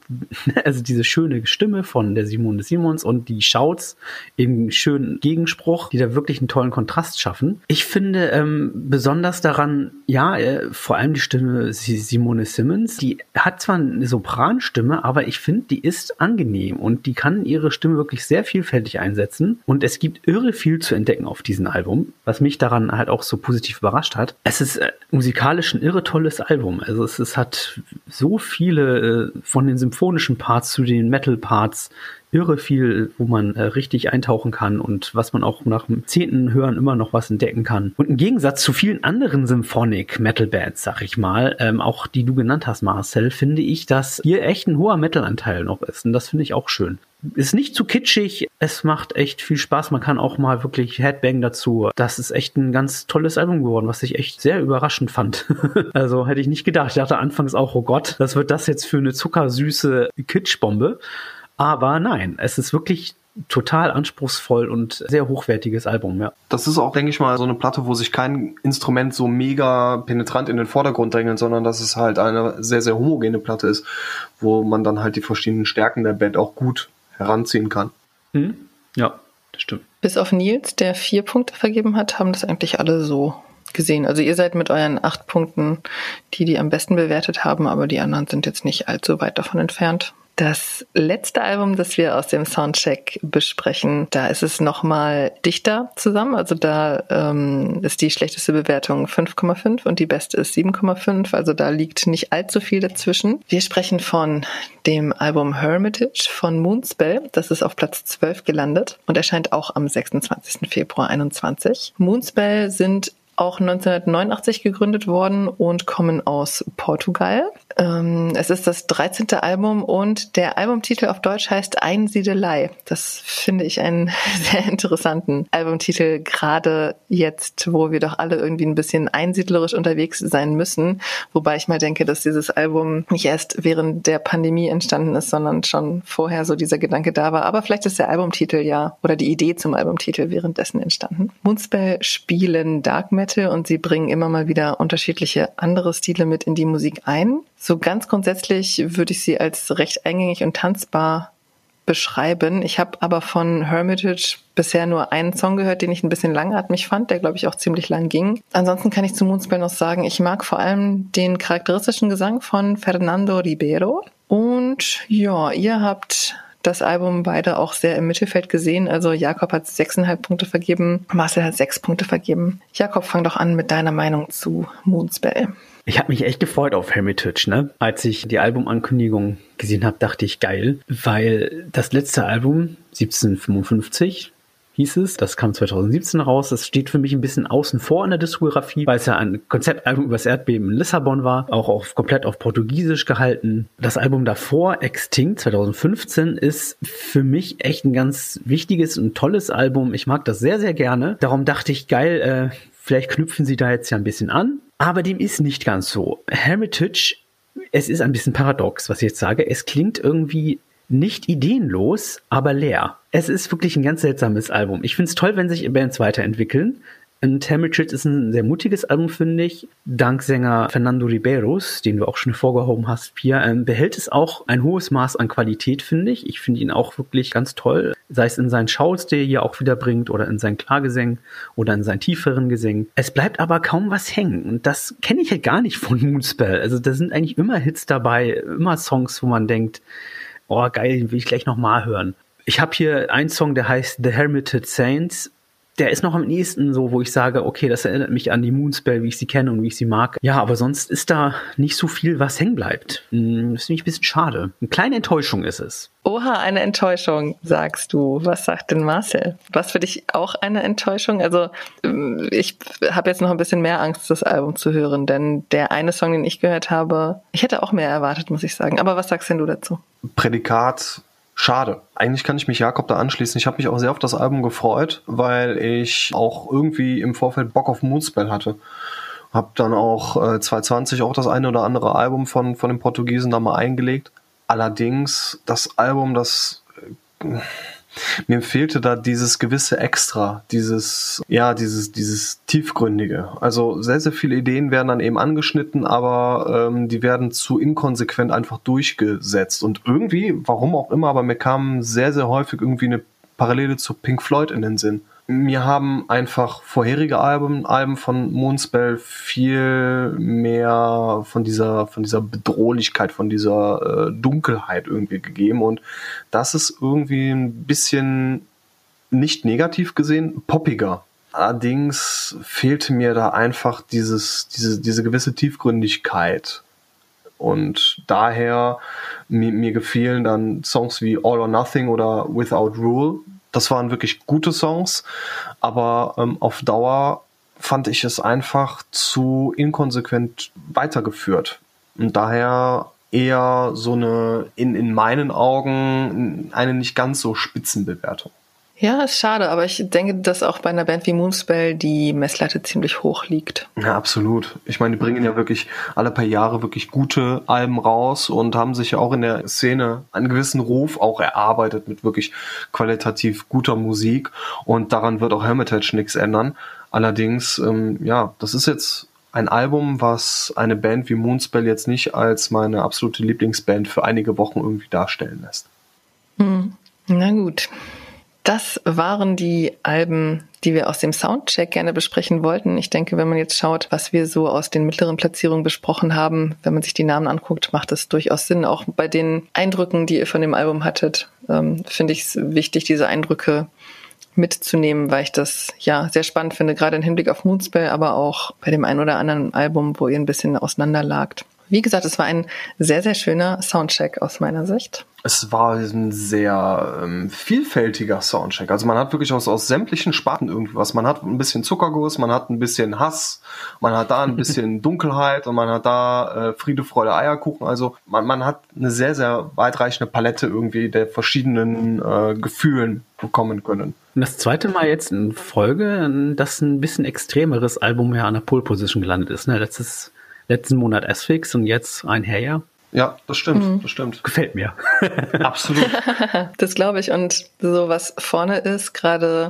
B: Also diese schöne Stimme von der Simone Simons und die Shouts im schönen Gegenspruch, die da wirklich einen tollen Kontrast schaffen. Ich finde ähm, besonders daran, ja, äh, vor allem die Stimme Simone Simons, die hat zwar eine Sopranstimme, aber ich finde, die ist angenehm und die kann ihre Stimme wirklich sehr vielfältig einsetzen und es gibt irre viel zu entdecken auf diesem Album, was mich daran halt auch so positiv überrascht hat. Es ist äh, musikalisch ein irre tolles Album, also es, es hat so viele äh, von den symphonischen Parts zu den Metal-Parts, irre viel, wo man äh, richtig eintauchen kann und was man auch nach dem zehnten Hören immer noch was entdecken kann. Und im Gegensatz zu vielen anderen Symphonic-Metal-Bands, sag ich mal, ähm, auch die du genannt hast, Marcel, finde ich, dass hier echt ein hoher Metal-Anteil noch ist. Und das finde ich auch schön. Ist nicht zu kitschig, es macht echt viel Spaß, man kann auch mal wirklich Headbang dazu. Das ist echt ein ganz tolles Album geworden, was ich echt sehr überraschend fand. Also hätte ich nicht gedacht. Ich dachte anfangs auch, oh Gott, was wird das jetzt für eine zuckersüße Kitschbombe? Aber nein, es ist wirklich total anspruchsvoll und sehr hochwertiges Album, ja.
C: Das ist auch, denke ich mal, so eine Platte, wo sich kein Instrument so mega penetrant in den Vordergrund drängelt, sondern dass es halt eine sehr, sehr homogene Platte ist, wo man dann halt die verschiedenen Stärken der Band auch gut heranziehen kann.
B: Hm? Ja, das stimmt.
A: Bis auf Nils, der vier Punkte vergeben hat, haben das eigentlich alle so gesehen. Also ihr seid mit euren acht Punkten die, die am besten bewertet haben, aber die anderen sind jetzt nicht allzu weit davon entfernt. Das letzte Album, das wir aus dem Soundcheck besprechen, da ist es nochmal dichter zusammen. Also da ähm, ist die schlechteste Bewertung fünf Komma fünf und die beste ist sieben Komma fünf. Also da liegt nicht allzu viel dazwischen. Wir sprechen von dem Album Hermitage von Moonspell. Das ist auf Platz zwölf gelandet und erscheint auch am sechsundzwanzigsten Februar einundzwanzig. Moonspell sind auch neunzehnhundertneunundachtzig gegründet worden und kommen aus Portugal. Ähm, es ist das dreizehnte Album und der Albumtitel auf Deutsch heißt Einsiedelei. Das finde ich einen sehr interessanten Albumtitel, gerade jetzt, wo wir doch alle irgendwie ein bisschen einsiedlerisch unterwegs sein müssen. Wobei ich mal denke, dass dieses Album nicht erst während der Pandemie entstanden ist, sondern schon vorher so dieser Gedanke da war. Aber vielleicht ist der Albumtitel ja, oder die Idee zum Albumtitel währenddessen entstanden. Moonspell spielen Dark Metal und sie bringen immer mal wieder unterschiedliche andere Stile mit in die Musik ein. So ganz grundsätzlich würde ich sie als recht eingängig und tanzbar beschreiben. Ich habe aber von Hermitage bisher nur einen Song gehört, den ich ein bisschen langatmig fand, der, glaube ich, auch ziemlich lang ging. Ansonsten kann ich zu Moonspell noch sagen, ich mag vor allem den charakteristischen Gesang von Fernando Ribeiro. Und ja, ihr habt das Album beide auch sehr im Mittelfeld gesehen. Also Jakob hat sechseinhalb Punkte vergeben, Marcel hat sechs Punkte vergeben. Jakob, fang doch an mit deiner Meinung zu Moonspell.
B: Ich habe mich echt gefreut auf Hermitage, ne? Als ich die Albumankündigung gesehen habe, dachte ich, geil, weil das letzte Album, siebzehnhundertfünfundfünfzig, hieß es, das kam zweitausendsiebzehn raus, das steht für mich ein bisschen außen vor in der Diskografie, weil es ja ein Konzeptalbum über das Erdbeben in Lissabon war, auch auf, komplett auf Portugiesisch gehalten. Das Album davor, Extinct, zweitausendfünfzehn, ist für mich echt ein ganz wichtiges und tolles Album. Ich mag das sehr, sehr gerne. Darum dachte ich, geil, äh, vielleicht knüpfen sie da jetzt ja ein bisschen an. Aber dem ist nicht ganz so. Hermitage, es ist ein bisschen paradox, was ich jetzt sage. Es klingt irgendwie nicht ideenlos, aber leer. Es ist wirklich ein ganz seltsames Album. Ich finde es toll, wenn sich Bands weiterentwickeln. Und Hermitage ist ein sehr mutiges Album, finde ich. Dank Sänger Fernando Ribeiros, den du auch schon hervorgehoben hast, Pia, ähm, behält es auch ein hohes Maß an Qualität, finde ich. Ich finde ihn auch wirklich ganz toll. Sei es in seinen Shouts, die er hier auch wieder bringt, oder in seinen Klargesängen oder in seinen tieferen Gesängen. Es bleibt aber kaum was hängen. Und das kenne ich halt gar nicht von Moonspell. Also da sind eigentlich immer Hits dabei, immer Songs, wo man denkt, oh geil, den will ich gleich nochmal hören. Ich habe hier einen Song, der heißt The Hermitage Saints. Der ist noch am nächsten so, wo ich sage, okay, das erinnert mich an die Moonspell, wie ich sie kenne und wie ich sie mag. Ja, aber sonst ist da nicht so viel, was hängen bleibt. Das finde ich ein bisschen schade. Eine kleine Enttäuschung ist es.
A: Oha, eine Enttäuschung, sagst du. Was sagt denn Marcel? Was für dich auch eine Enttäuschung? Also ich habe jetzt noch ein bisschen mehr Angst, das Album zu hören, denn der eine Song, den ich gehört habe, ich hätte auch mehr erwartet, muss ich sagen. Aber was sagst denn du dazu?
C: Prädikat schade. Eigentlich kann ich mich Jakob da anschließen. Ich habe mich auch sehr auf das Album gefreut, weil ich auch irgendwie im Vorfeld Bock auf Moonspell hatte. Hab dann auch äh, zwanzig zwanzig auch das eine oder andere Album von, von den Portugiesen da mal eingelegt. Allerdings das Album, das äh, mir fehlte da dieses gewisse Extra, dieses, ja, dieses, dieses Tiefgründige. Also sehr, sehr viele Ideen werden dann eben angeschnitten, aber ähm, die werden zu inkonsequent einfach durchgesetzt. Und irgendwie, warum auch immer, aber mir kam sehr, sehr häufig irgendwie eine Parallele zu Pink Floyd in den Sinn. Mir haben einfach vorherige Alben, Alben von Moonspell viel mehr von dieser, von dieser Bedrohlichkeit, von dieser äh, Dunkelheit irgendwie gegeben. Und das ist irgendwie ein bisschen, nicht negativ gesehen, poppiger. Allerdings fehlte mir da einfach dieses, diese, diese gewisse Tiefgründigkeit. Und daher, mir, mir gefielen dann Songs wie All or Nothing oder Without Rule. Das waren wirklich gute Songs, aber ähm, auf Dauer fand ich es einfach zu inkonsequent weitergeführt. Und daher eher so eine, in, in meinen Augen, eine nicht ganz so Spitzenbewertung.
A: Ja, ist schade, aber ich denke, dass auch bei einer Band wie Moonspell die Messlatte ziemlich hoch liegt.
C: Ja, absolut. Ich meine, die bringen ja wirklich alle paar Jahre wirklich gute Alben raus und haben sich ja auch in der Szene einen gewissen Ruf auch erarbeitet mit wirklich qualitativ guter Musik, und daran wird auch Hermitage nichts ändern. Allerdings, ähm, ja, das ist jetzt ein Album, was eine Band wie Moonspell jetzt nicht als meine absolute Lieblingsband für einige Wochen irgendwie darstellen lässt.
A: Hm. Na gut. Das waren die Alben, die wir aus dem Soundcheck gerne besprechen wollten. Ich denke, wenn man jetzt schaut, was wir so aus den mittleren Platzierungen besprochen haben, wenn man sich die Namen anguckt, macht es durchaus Sinn. Auch bei den Eindrücken, die ihr von dem Album hattet, ähm, finde ich es wichtig, diese Eindrücke mitzunehmen, weil ich das ja sehr spannend finde, gerade im Hinblick auf Moonspell, aber auch bei dem einen oder anderen Album, wo ihr ein bisschen auseinanderlagt. Wie gesagt, es war ein sehr, sehr schöner Soundcheck aus meiner Sicht.
C: Es war ein sehr ähm, vielfältiger Soundcheck. Also man hat wirklich aus, aus sämtlichen Sparten irgendwie was. Man hat ein bisschen Zuckerguss, man hat ein bisschen Hass, man hat da ein bisschen Dunkelheit und man hat da äh, Friede, Freude, Eierkuchen. Also man, man hat eine sehr, sehr weitreichende Palette irgendwie der verschiedenen äh, Gefühlen bekommen können.
B: Und das zweite Mal jetzt in Folge, dass ein bisschen extremeres Album ja an der Pole Position gelandet ist. Ne? Letztes, letzten Monat Asphyx und jetzt ein Herr.
C: Ja, das stimmt,
A: mhm.
C: das stimmt.
B: Gefällt mir.
C: Absolut.
A: Das glaube ich. Und so was vorne ist, gerade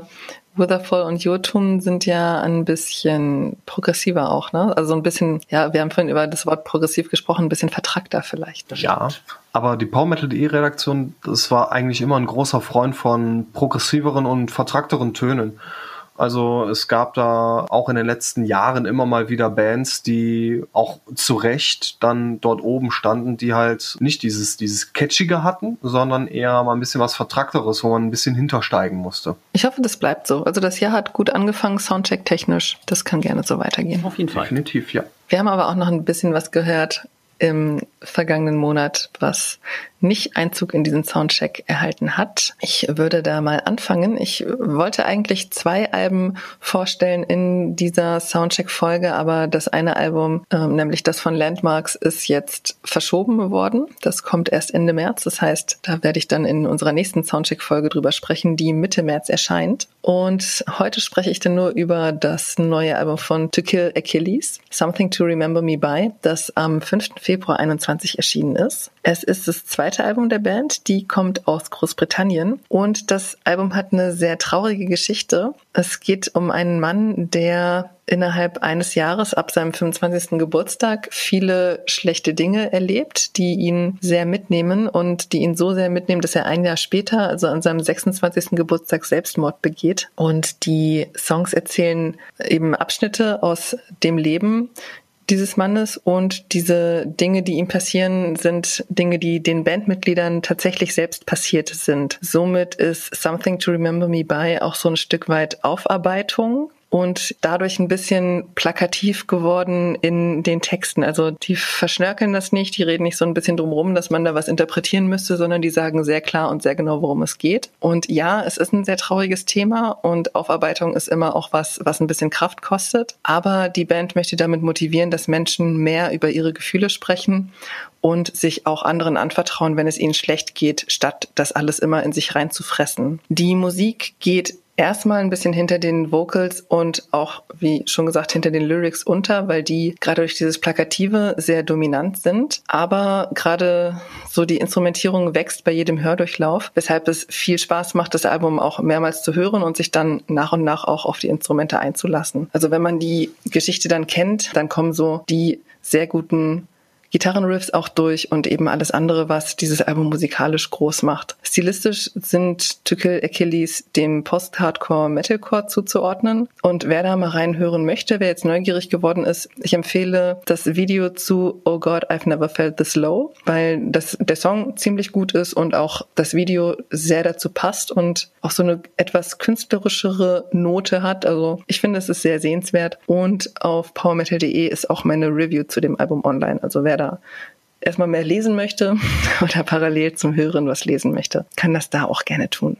A: Witherfall und Jotun sind ja ein bisschen progressiver auch, ne? Also ein bisschen, ja, wir haben vorhin über das Wort progressiv gesprochen, ein bisschen vertrackter vielleicht.
C: Ja, aber die PowerMetal.de Redaktion, das war eigentlich immer ein großer Freund von progressiveren und vertrackteren Tönen. Also es gab da auch in den letzten Jahren immer mal wieder Bands, die auch zu Recht dann dort oben standen, die halt nicht dieses, dieses Catchige hatten, sondern eher mal ein bisschen was Vertrackteres, wo man ein bisschen hintersteigen musste.
A: Ich hoffe, das bleibt so. Also das Jahr hat gut angefangen, Soundcheck-technisch. Das kann gerne so weitergehen.
B: Auf jeden Fall.
C: Definitiv, ja.
A: Wir haben aber auch noch ein bisschen was gehört im vergangenen Monat, was nicht Einzug in diesen Soundcheck erhalten hat. Ich würde da mal anfangen. Ich wollte eigentlich zwei Alben vorstellen in dieser Soundcheck-Folge, aber das eine Album, äh, nämlich das von Landmarks, ist jetzt verschoben worden. Das kommt erst Ende März. Das heißt, da werde ich dann in unserer nächsten Soundcheck-Folge drüber sprechen, die Mitte März erscheint. Und heute spreche ich dann nur über das neue Album von To Kill Achilles, Something to Remember Me By, das am fünften Februar einundzwanzig erschienen ist. Es ist das zweite Album der Band, die kommt aus Großbritannien und das Album hat eine sehr traurige Geschichte. Es geht um einen Mann, der innerhalb eines Jahres ab seinem fünfundzwanzigsten Geburtstag viele schlechte Dinge erlebt, die ihn sehr mitnehmen und die ihn so sehr mitnehmen, dass er ein Jahr später, also an seinem sechsundzwanzigsten Geburtstag, Selbstmord begeht. Und die Songs erzählen eben Abschnitte aus dem Leben dieses Mannes und diese Dinge, die ihm passieren, sind Dinge, die den Bandmitgliedern tatsächlich selbst passiert sind. Somit ist Something to Remember Me By auch so ein Stück weit Aufarbeitung und dadurch ein bisschen plakativ geworden in den Texten. Also die verschnörkeln das nicht, die reden nicht so ein bisschen drumherum, dass man da was interpretieren müsste, sondern die sagen sehr klar und sehr genau, worum es geht. Und ja, es ist ein sehr trauriges Thema und Aufarbeitung ist immer auch was, was ein bisschen Kraft kostet. Aber die Band möchte damit motivieren, dass Menschen mehr über ihre Gefühle sprechen und sich auch anderen anvertrauen, wenn es ihnen schlecht geht, statt das alles immer in sich reinzufressen. Die Musik geht erstmal ein bisschen hinter den Vocals und auch, wie schon gesagt, hinter den Lyrics unter, weil die gerade durch dieses Plakative sehr dominant sind. Aber gerade so die Instrumentierung wächst bei jedem Hördurchlauf, weshalb es viel Spaß macht, das Album auch mehrmals zu hören und sich dann nach und nach auch auf die Instrumente einzulassen. Also wenn man die Geschichte dann kennt, dann kommen so die sehr guten Gitarrenriffs auch durch und eben alles andere, was dieses Album musikalisch groß macht. Stilistisch sind To Kill Achilles dem Post-Hardcore-Metalcore zuzuordnen. Und wer da mal reinhören möchte, wer jetzt neugierig geworden ist, ich empfehle das Video zu Oh God, I've Never Felt This Low, weil das, der Song ziemlich gut ist und auch das Video sehr dazu passt und auch so eine etwas künstlerischere Note hat. Also ich finde, es ist sehr sehenswert. Und auf powermetal punkt de ist auch meine Review zu dem Album online. Also wer da erstmal mehr lesen möchte oder parallel zum Hören was lesen möchte, kann das da auch gerne tun.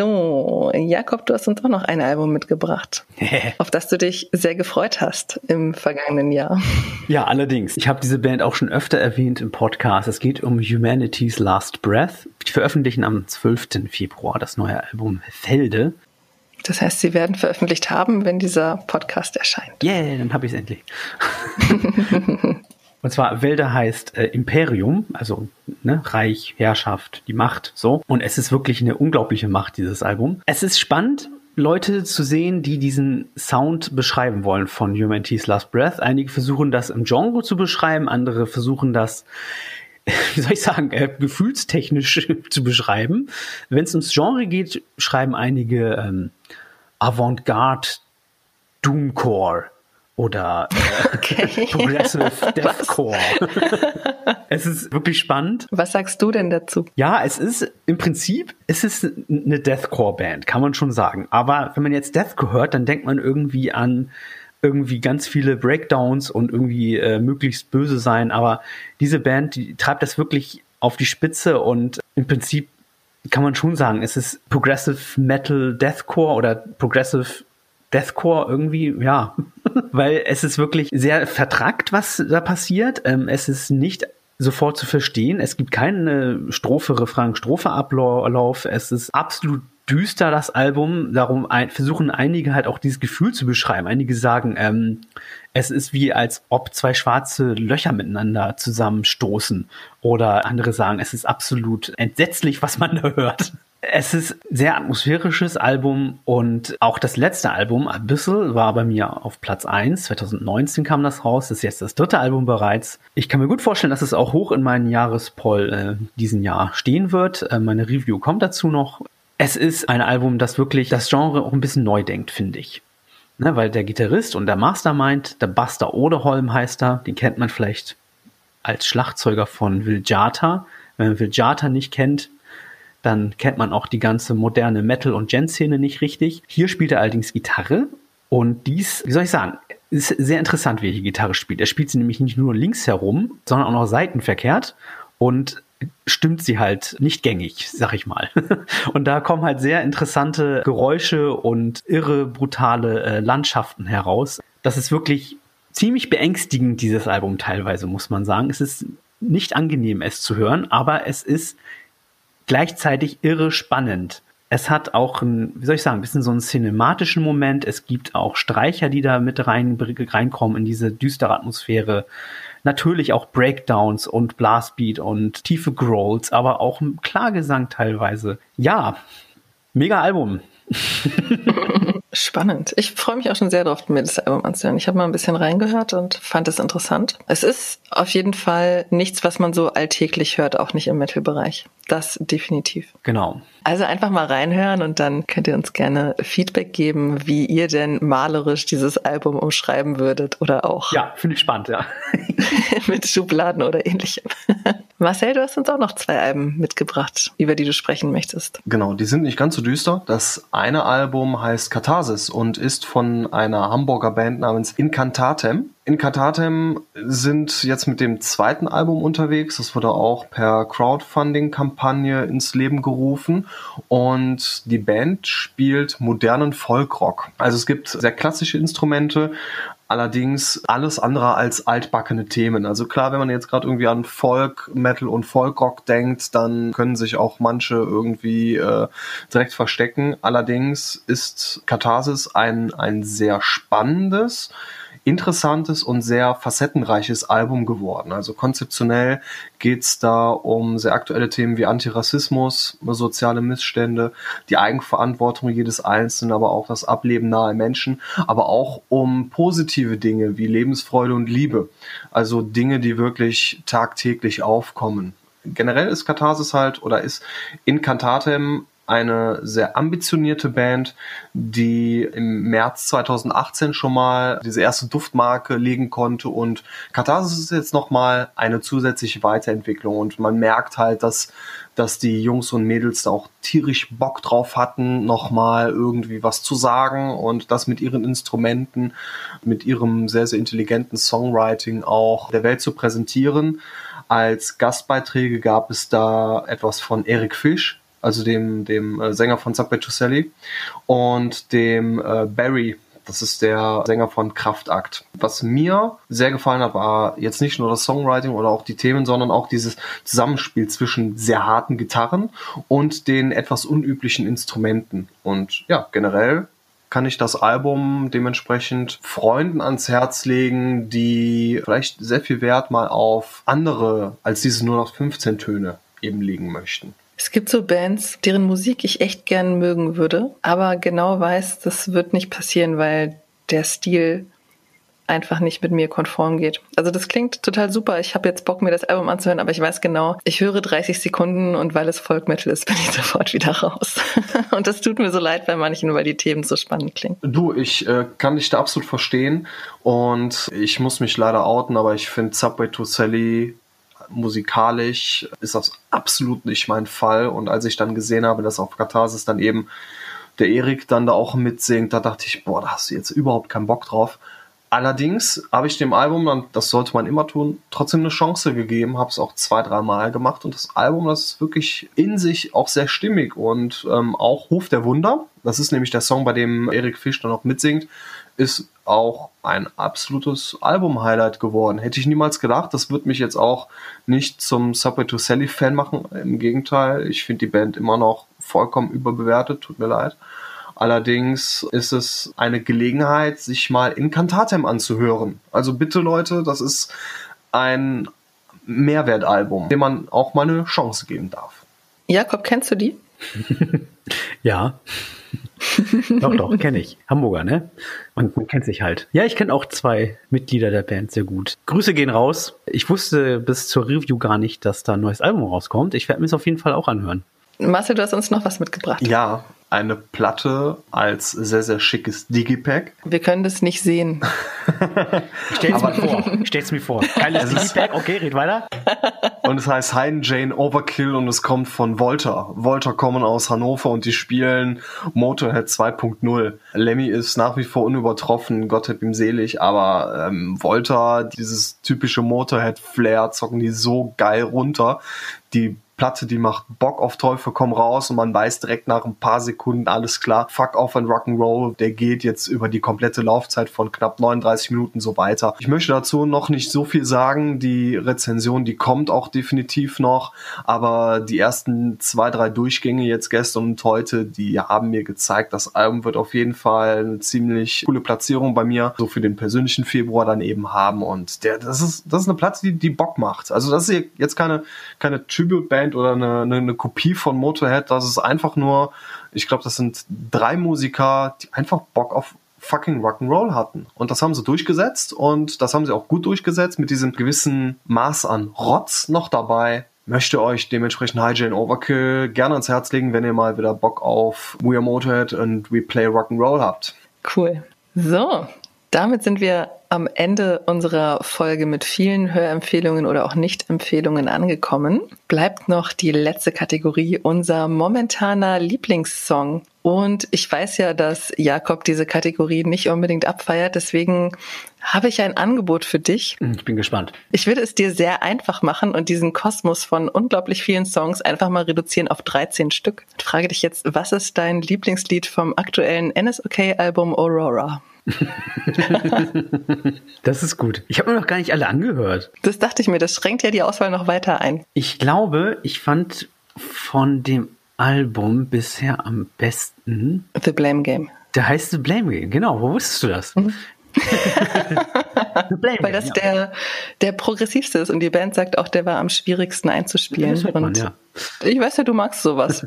A: So, Jakob, du hast uns auch noch ein Album mitgebracht, auf das du dich sehr gefreut hast im vergangenen Jahr.
B: Ja, allerdings. Ich habe diese Band auch schon öfter erwähnt im Podcast. Es geht um Humanity's Last Breath. Die veröffentlichen am zwölften Februar das neue Album Felde.
A: Das heißt, sie werden veröffentlicht haben, wenn dieser Podcast erscheint.
B: Yeah, dann habe ich es endlich. Und zwar, Wälder heißt äh, Imperium, also ne, Reich, Herrschaft, die Macht, so. Und es ist wirklich eine unglaubliche Macht, dieses Album. Es ist spannend, Leute zu sehen, die diesen Sound beschreiben wollen von Humanity's Last Breath. Einige versuchen das im Genre zu beschreiben, andere versuchen das, wie soll ich sagen, äh, gefühlstechnisch zu beschreiben. Wenn es ums Genre geht, schreiben einige ähm, Avantgarde Doomcore oder äh, okay. Progressive Deathcore. Es ist wirklich spannend.
A: Was sagst du denn dazu?
B: Ja, es ist im Prinzip, es ist eine Deathcore-Band, kann man schon sagen. Aber wenn man jetzt Deathcore hört, dann denkt man irgendwie an irgendwie ganz viele Breakdowns und irgendwie äh, möglichst böse sein. Aber diese Band, die treibt das wirklich auf die Spitze und im Prinzip kann man schon sagen, es ist Progressive Metal Deathcore oder Progressive Deathcore irgendwie, ja. Weil es ist wirklich sehr vertrackt, was da passiert. Ähm, es ist nicht sofort zu verstehen. Es gibt keine Strophe, Refrain, Strophe Ablauf. Es ist absolut düster, das Album. Darum ein, versuchen einige halt auch dieses Gefühl zu beschreiben. Einige sagen, ähm, es ist wie als ob zwei schwarze Löcher miteinander zusammenstoßen. Oder andere sagen, es ist absolut entsetzlich, was man da hört. Es ist ein sehr atmosphärisches Album und auch das letzte Album, Abyssal, war bei mir auf Platz eins. zwanzig neunzehn kam das raus, das ist jetzt das dritte Album bereits. Ich kann mir gut vorstellen, dass es auch hoch in meinen Jahrespoll äh, diesen Jahr stehen wird. Äh, meine Review kommt dazu noch. Es ist ein Album, das wirklich das Genre auch ein bisschen neu denkt, finde ich. Ne, weil der Gitarrist und der Mastermind, der Buster Odeholm heißt er, den kennt man vielleicht als Schlagzeuger von Vildhjarta. Wenn man Vildhjarta nicht kennt, dann kennt man auch die ganze moderne Metal- und Gent-Szene nicht richtig. Hier spielt er allerdings Gitarre und dies, wie soll ich sagen, ist sehr interessant, wie er die Gitarre spielt. Er spielt sie nämlich nicht nur links herum, sondern auch noch seitenverkehrt und stimmt sie halt nicht gängig, sag ich mal. Und da kommen halt sehr interessante Geräusche und irre, brutale äh, Landschaften heraus. Das ist wirklich ziemlich beängstigend, dieses Album teilweise, muss man sagen. Es ist nicht angenehm, es zu hören, aber es ist gleichzeitig irre spannend. Es hat auch ein, wie soll ich sagen, ein bisschen so einen cinematischen Moment. Es gibt auch Streicher, die da mit rein, reinkommen in diese düstere Atmosphäre. Natürlich auch Breakdowns und Blastbeat und tiefe Growls, aber auch ein Klagesang teilweise. Ja, mega Album.
A: Spannend. Ich freue mich auch schon sehr darauf, mir das Album anzuhören. Ich habe mal ein bisschen reingehört und fand es interessant. Es ist auf jeden Fall nichts, was man so alltäglich hört, auch nicht im Metal-Bereich. Das definitiv.
B: Genau.
A: Also einfach mal reinhören und dann könnt ihr uns gerne Feedback geben, wie ihr denn malerisch dieses Album umschreiben würdet oder auch.
B: Ja, finde ich spannend, ja.
A: mit Schubladen oder ähnlichem. Marcel, du hast uns auch noch zwei Alben mitgebracht, über die du sprechen möchtest.
C: Genau, die sind nicht ganz so düster. Das eine Album heißt Katharsis und ist von einer Hamburger Band namens Incantatem. Incantatem sind jetzt mit dem zweiten Album unterwegs. Das wurde auch per Crowdfunding-Kampagne ins Leben gerufen. Und die Band spielt modernen Folkrock. Also es gibt sehr klassische Instrumente, allerdings alles andere als altbackene Themen. Also klar, wenn man jetzt gerade irgendwie an Folk, Metal und Folkrock denkt, dann können sich auch manche irgendwie äh, direkt verstecken. Allerdings ist Katharsis ein, ein sehr spannendes, interessantes und sehr facettenreiches Album geworden. Also konzeptionell geht's da um sehr aktuelle Themen wie Antirassismus, soziale Missstände, die Eigenverantwortung jedes Einzelnen, aber auch das Ableben nahe Menschen, aber auch um positive Dinge wie Lebensfreude und Liebe. Also Dinge, die wirklich tagtäglich aufkommen. Generell ist Katharsis halt oder ist Incantatem eine sehr ambitionierte Band, die im März zweitausendachtzehn schon mal diese erste Duftmarke legen konnte und Katharsis ist jetzt nochmal eine zusätzliche Weiterentwicklung und man merkt halt, dass, dass die Jungs und Mädels da auch tierisch Bock drauf hatten, nochmal irgendwie was zu sagen und das mit ihren Instrumenten, mit ihrem sehr, sehr intelligenten Songwriting auch der Welt zu präsentieren. Als Gastbeiträge gab es da etwas von Eric Fish, also dem, dem äh, Sänger von Subway to Sally und dem äh, Barry, das ist der Sänger von Kraftakt. Was mir sehr gefallen hat, war jetzt nicht nur das Songwriting oder auch die Themen, sondern auch dieses Zusammenspiel zwischen sehr harten Gitarren und den etwas unüblichen Instrumenten. Und ja, generell kann ich das Album dementsprechend Freunden ans Herz legen, die vielleicht sehr viel Wert mal auf andere als diese nur noch fünfzehn Töne eben legen möchten.
A: Es gibt so Bands, deren Musik ich echt gern mögen würde, aber genau weiß, das wird nicht passieren, weil der Stil einfach nicht mit mir konform geht. Also das klingt total super. Ich habe jetzt Bock, mir das Album anzuhören, aber ich weiß genau, ich höre dreißig Sekunden und weil es Folk Metal ist, bin ich sofort wieder raus. Und das tut mir so leid bei manchen, weil die Themen so spannend klingen.
C: Du, ich äh, kann dich da absolut verstehen und ich muss mich leider outen, aber ich finde Subway to Sally musikalisch ist das absolut nicht mein Fall und als ich dann gesehen habe, dass auf Katharsis dann eben der Erik dann da auch mitsingt, da dachte ich, boah, da hast du jetzt überhaupt keinen Bock drauf. Allerdings habe ich dem Album, dann, das sollte man immer tun, trotzdem eine Chance gegeben, habe es auch zwei, drei Mal gemacht und das Album, das ist wirklich in sich auch sehr stimmig und ähm, auch Ruf der Wunder, das ist nämlich der Song, bei dem Eric Fish dann auch mitsingt, ist auch ein absolutes Album-Highlight geworden. Hätte ich niemals gedacht. Das wird mich jetzt auch nicht zum Subway to Sally Fan machen. Im Gegenteil, ich finde die Band immer noch vollkommen überbewertet. Tut mir leid. Allerdings ist es eine Gelegenheit, sich mal Incantatem anzuhören. Also bitte Leute, das ist ein Mehrwertalbum, dem man auch mal eine Chance geben darf.
A: Jakob, kennst du die?
B: Ja. Doch, doch, kenne ich. Hamburger, ne? Man, man kennt sich halt. Ja, ich kenne auch zwei Mitglieder der Band sehr gut. Grüße gehen raus. Ich wusste bis zur Review gar nicht, dass da ein neues Album rauskommt. Ich werde mir es auf jeden Fall auch anhören.
A: Marcel, du hast uns noch was mitgebracht.
C: Ja, eine Platte als sehr, sehr schickes Digipack.
A: Wir können das nicht sehen.
B: Stell's mir vor. Stell's mir vor. Geiles Digipack. Okay, red weiter.
C: Und es heißt Hein Jane Overkill und es kommt von Volta. Volta kommen aus Hannover und die spielen Motorhead zwei Punkt null. Lemmy ist nach wie vor unübertroffen, Gott hab ihm selig, aber ähm, Volta, dieses typische Motorhead-Flair, zocken die so geil runter. Die Platte, die macht Bock auf Teufel komm raus und man weiß direkt nach ein paar Sekunden, alles klar, fuck off and Rock'n'Roll, der geht jetzt über die komplette Laufzeit von knapp neununddreißig Minuten so weiter. Ich möchte dazu noch nicht so viel sagen, die Rezension, die kommt auch definitiv noch, aber die ersten zwei, drei Durchgänge jetzt gestern und heute, die haben mir gezeigt, das Album wird auf jeden Fall eine ziemlich coole Platzierung bei mir, so für den persönlichen Februar dann eben haben und der, das ist, das ist eine Platte, die, die Bock macht. Also das ist jetzt keine, keine Tribute-Band oder eine, eine, eine Kopie von Motorhead, das ist einfach nur, ich glaube, das sind drei Musiker, die einfach Bock auf fucking Rock'n'Roll hatten. Und das haben sie durchgesetzt und das haben sie auch gut durchgesetzt mit diesem gewissen Maß an Rotz noch dabei. Möchte euch dementsprechend Hein Jane Overkill gerne ans Herz legen, wenn ihr mal wieder Bock auf We Are Motorhead und We Play Rock'n'Roll habt.
A: Cool. So, damit sind wir am Ende unserer Folge mit vielen Hörempfehlungen oder auch Nicht-Empfehlungen angekommen. Bleibt noch die letzte Kategorie, unser momentaner Lieblingssong. Und ich weiß ja, dass Jakob diese Kategorie nicht unbedingt abfeiert, deswegen habe ich ein Angebot für dich.
B: Ich bin gespannt.
A: Ich würde es dir sehr einfach machen und diesen Kosmos von unglaublich vielen Songs einfach mal reduzieren auf dreizehn Stück. Ich frage dich jetzt, was ist dein Lieblingslied vom aktuellen N S O K-Album Aurora?
B: Das ist gut. Ich habe mir noch gar nicht alle angehört.
A: Das dachte ich mir, das schränkt ja die Auswahl noch weiter ein.
B: Ich glaube, ich fand von dem Album bisher am besten
A: The Blame Game.
B: Der heißt The Blame Game, genau. Wo wusstest du das? Mhm.
A: Weil das ja. der, der progressivste ist und die Band sagt auch, der war am schwierigsten einzuspielen.
B: Ja, man,
A: und
B: ja.
A: Ich weiß ja, du magst sowas.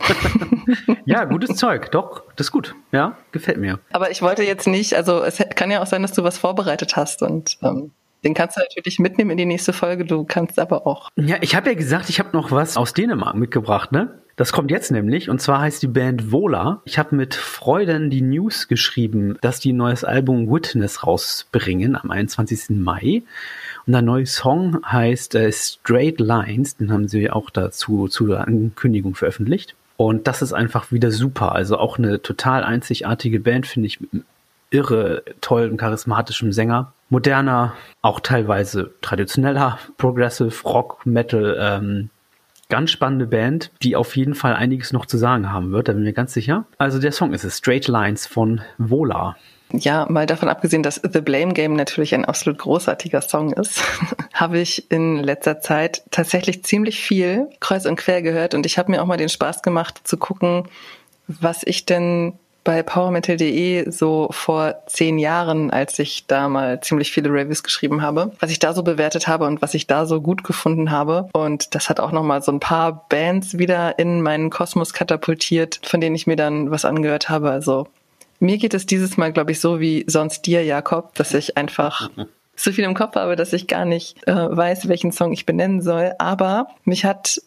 B: Ja, gutes Zeug, doch, das ist gut. Ja, gefällt mir.
A: Aber ich wollte jetzt nicht, also es kann ja auch sein, dass du was vorbereitet hast und ähm, den kannst du natürlich mitnehmen in die nächste Folge, du kannst aber auch.
B: Ja, ich habe ja gesagt, ich habe noch was aus Dänemark mitgebracht, ne? Das kommt jetzt nämlich, und zwar heißt die Band Vola. Ich habe mit Freuden die News geschrieben, dass die ein neues Album Witness rausbringen am einundzwanzigsten Mai. Und der neue Song heißt äh, Straight Lines, den haben sie auch dazu zu der Ankündigung veröffentlicht. Und das ist einfach wieder super, also auch eine total einzigartige Band, finde ich, mit einem irre tollen, charismatischen Sänger. Moderner, auch teilweise traditioneller, Progressive, Rock, Metal, ähm, ganz spannende Band, die auf jeden Fall einiges noch zu sagen haben wird, da bin ich mir ganz sicher. Also der Song ist es, Straight Lines von Vola.
A: Ja, mal davon abgesehen, dass The Blame Game natürlich ein absolut großartiger Song ist, habe ich in letzter Zeit tatsächlich ziemlich viel kreuz und quer gehört und ich habe mir auch mal den Spaß gemacht zu gucken, was ich denn bei powermetal punkt de so vor zehn Jahren, als ich da mal ziemlich viele Reviews geschrieben habe, was ich da so bewertet habe und was ich da so gut gefunden habe. Und das hat auch nochmal so ein paar Bands wieder in meinen Kosmos katapultiert, von denen ich mir dann was angehört habe. Also mir geht es dieses Mal, glaube ich, so wie sonst dir, Jakob, dass ich einfach so viel im Kopf habe, dass ich gar nicht äh, weiß, welchen Song ich benennen soll. Aber mich hat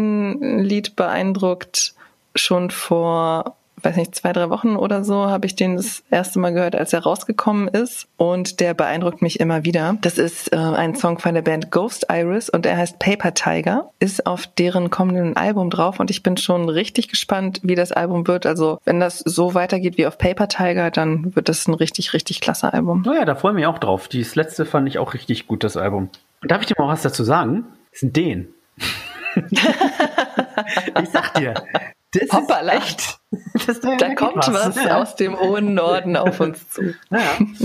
A: ein Lied beeindruckt, schon vor weiß nicht, zwei, drei Wochen oder so habe ich den das erste Mal gehört, als er rausgekommen ist und der beeindruckt mich immer wieder. Das ist äh, ein Song von der Band Ghost Iris und er heißt Paper Tiger, ist auf deren kommenden Album drauf und ich bin schon richtig gespannt, wie das Album wird. Also wenn das so weitergeht wie auf Paper Tiger, dann wird das ein richtig, richtig klasse Album.
B: Oh ja, da freue ich mich auch drauf. Das letzte fand ich auch richtig gut, das Album. Darf ich dir mal was dazu sagen? Das sind den. Ich sag dir, das
A: Hoppala.
B: ist echt... Das da
A: da kommt was, was
B: ja.
A: aus dem hohen Norden auf uns zu.
B: Ja.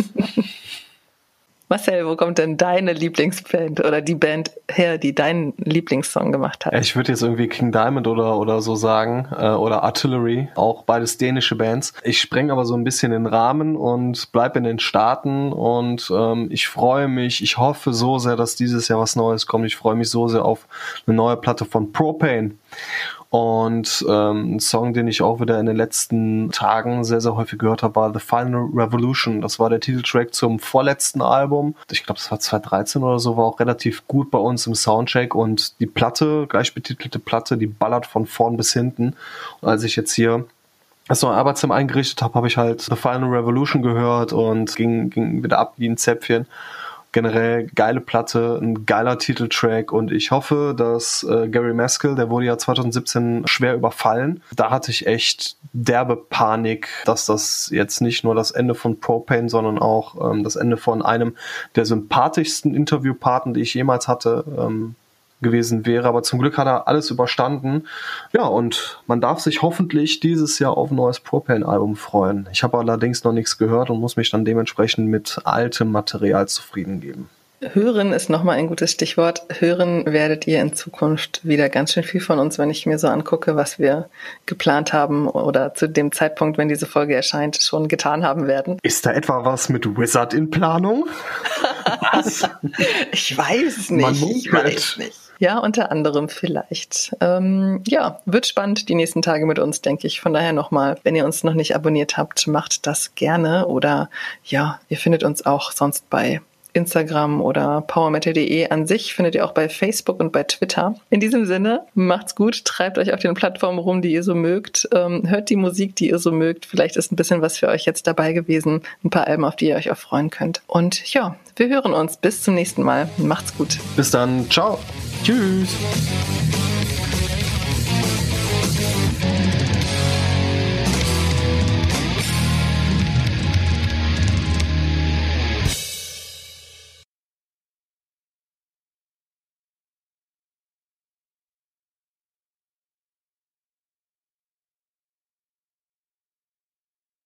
A: Marcel, wo kommt denn deine Lieblingsband oder die Band her, die deinen Lieblingssong gemacht hat?
C: Ich würde jetzt irgendwie King Diamond oder, oder so sagen äh, oder Artillery, auch beides dänische Bands. Ich spreng aber so ein bisschen den Rahmen und bleib in den Staaten und ähm, ich freue mich, ich hoffe so sehr, dass dieses Jahr was Neues kommt. Ich freue mich so sehr auf eine neue Platte von Propane. Und ähm, ein Song, den ich auch wieder in den letzten Tagen sehr, sehr häufig gehört habe, war The Final Revolution. Das war der Titeltrack zum vorletzten Album. Ich glaube, das war zwanzig dreizehn oder so, war auch relativ gut bei uns im Soundcheck. Und die Platte, gleich betitelte Platte, die ballert von vorn bis hinten. Und als ich jetzt hier das neue Arbeitszimmer eingerichtet habe, habe ich halt The Final Revolution gehört und ging, ging wieder ab wie ein Zäpfchen. Generell geile Platte, ein geiler Titeltrack und ich hoffe, dass äh, Gary Maskell, der wurde ja zwanzig siebzehn schwer überfallen. Da hatte ich echt derbe Panik, dass das jetzt nicht nur das Ende von Propane, sondern auch ähm, das Ende von einem der sympathischsten Interviewpartner, die ich jemals hatte, ähm, gewesen wäre, aber zum Glück hat er alles überstanden. Ja, und man darf sich hoffentlich dieses Jahr auf ein neues Propane-Album freuen. Ich habe allerdings noch nichts gehört und muss mich dann dementsprechend mit altem Material zufrieden geben.
A: Hören ist nochmal ein gutes Stichwort. Hören werdet ihr in Zukunft wieder ganz schön viel von uns, wenn ich mir so angucke, was wir geplant haben oder zu dem Zeitpunkt, wenn diese Folge erscheint, schon getan haben werden.
C: Ist da etwa was mit Wizard in Planung?
A: Was? Ich weiß es nicht. Ich weiß nicht. Ja, unter anderem vielleicht. Ähm, ja, wird spannend die nächsten Tage mit uns, denke ich. Von daher nochmal, wenn ihr uns noch nicht abonniert habt, macht das gerne. Oder ja, ihr findet uns auch sonst bei Instagram oder powermetal punkt de. An sich findet ihr auch bei Facebook und bei Twitter. In diesem Sinne, macht's gut, treibt euch auf den Plattformen rum, die ihr so mögt. Ähm, hört die Musik, die ihr so mögt. Vielleicht ist ein bisschen was für euch jetzt dabei gewesen. Ein paar Alben, auf die ihr euch auch freuen könnt. Und ja, wir hören uns. Bis zum nächsten Mal. Macht's gut.
C: Bis dann. Ciao.
B: Tschüss.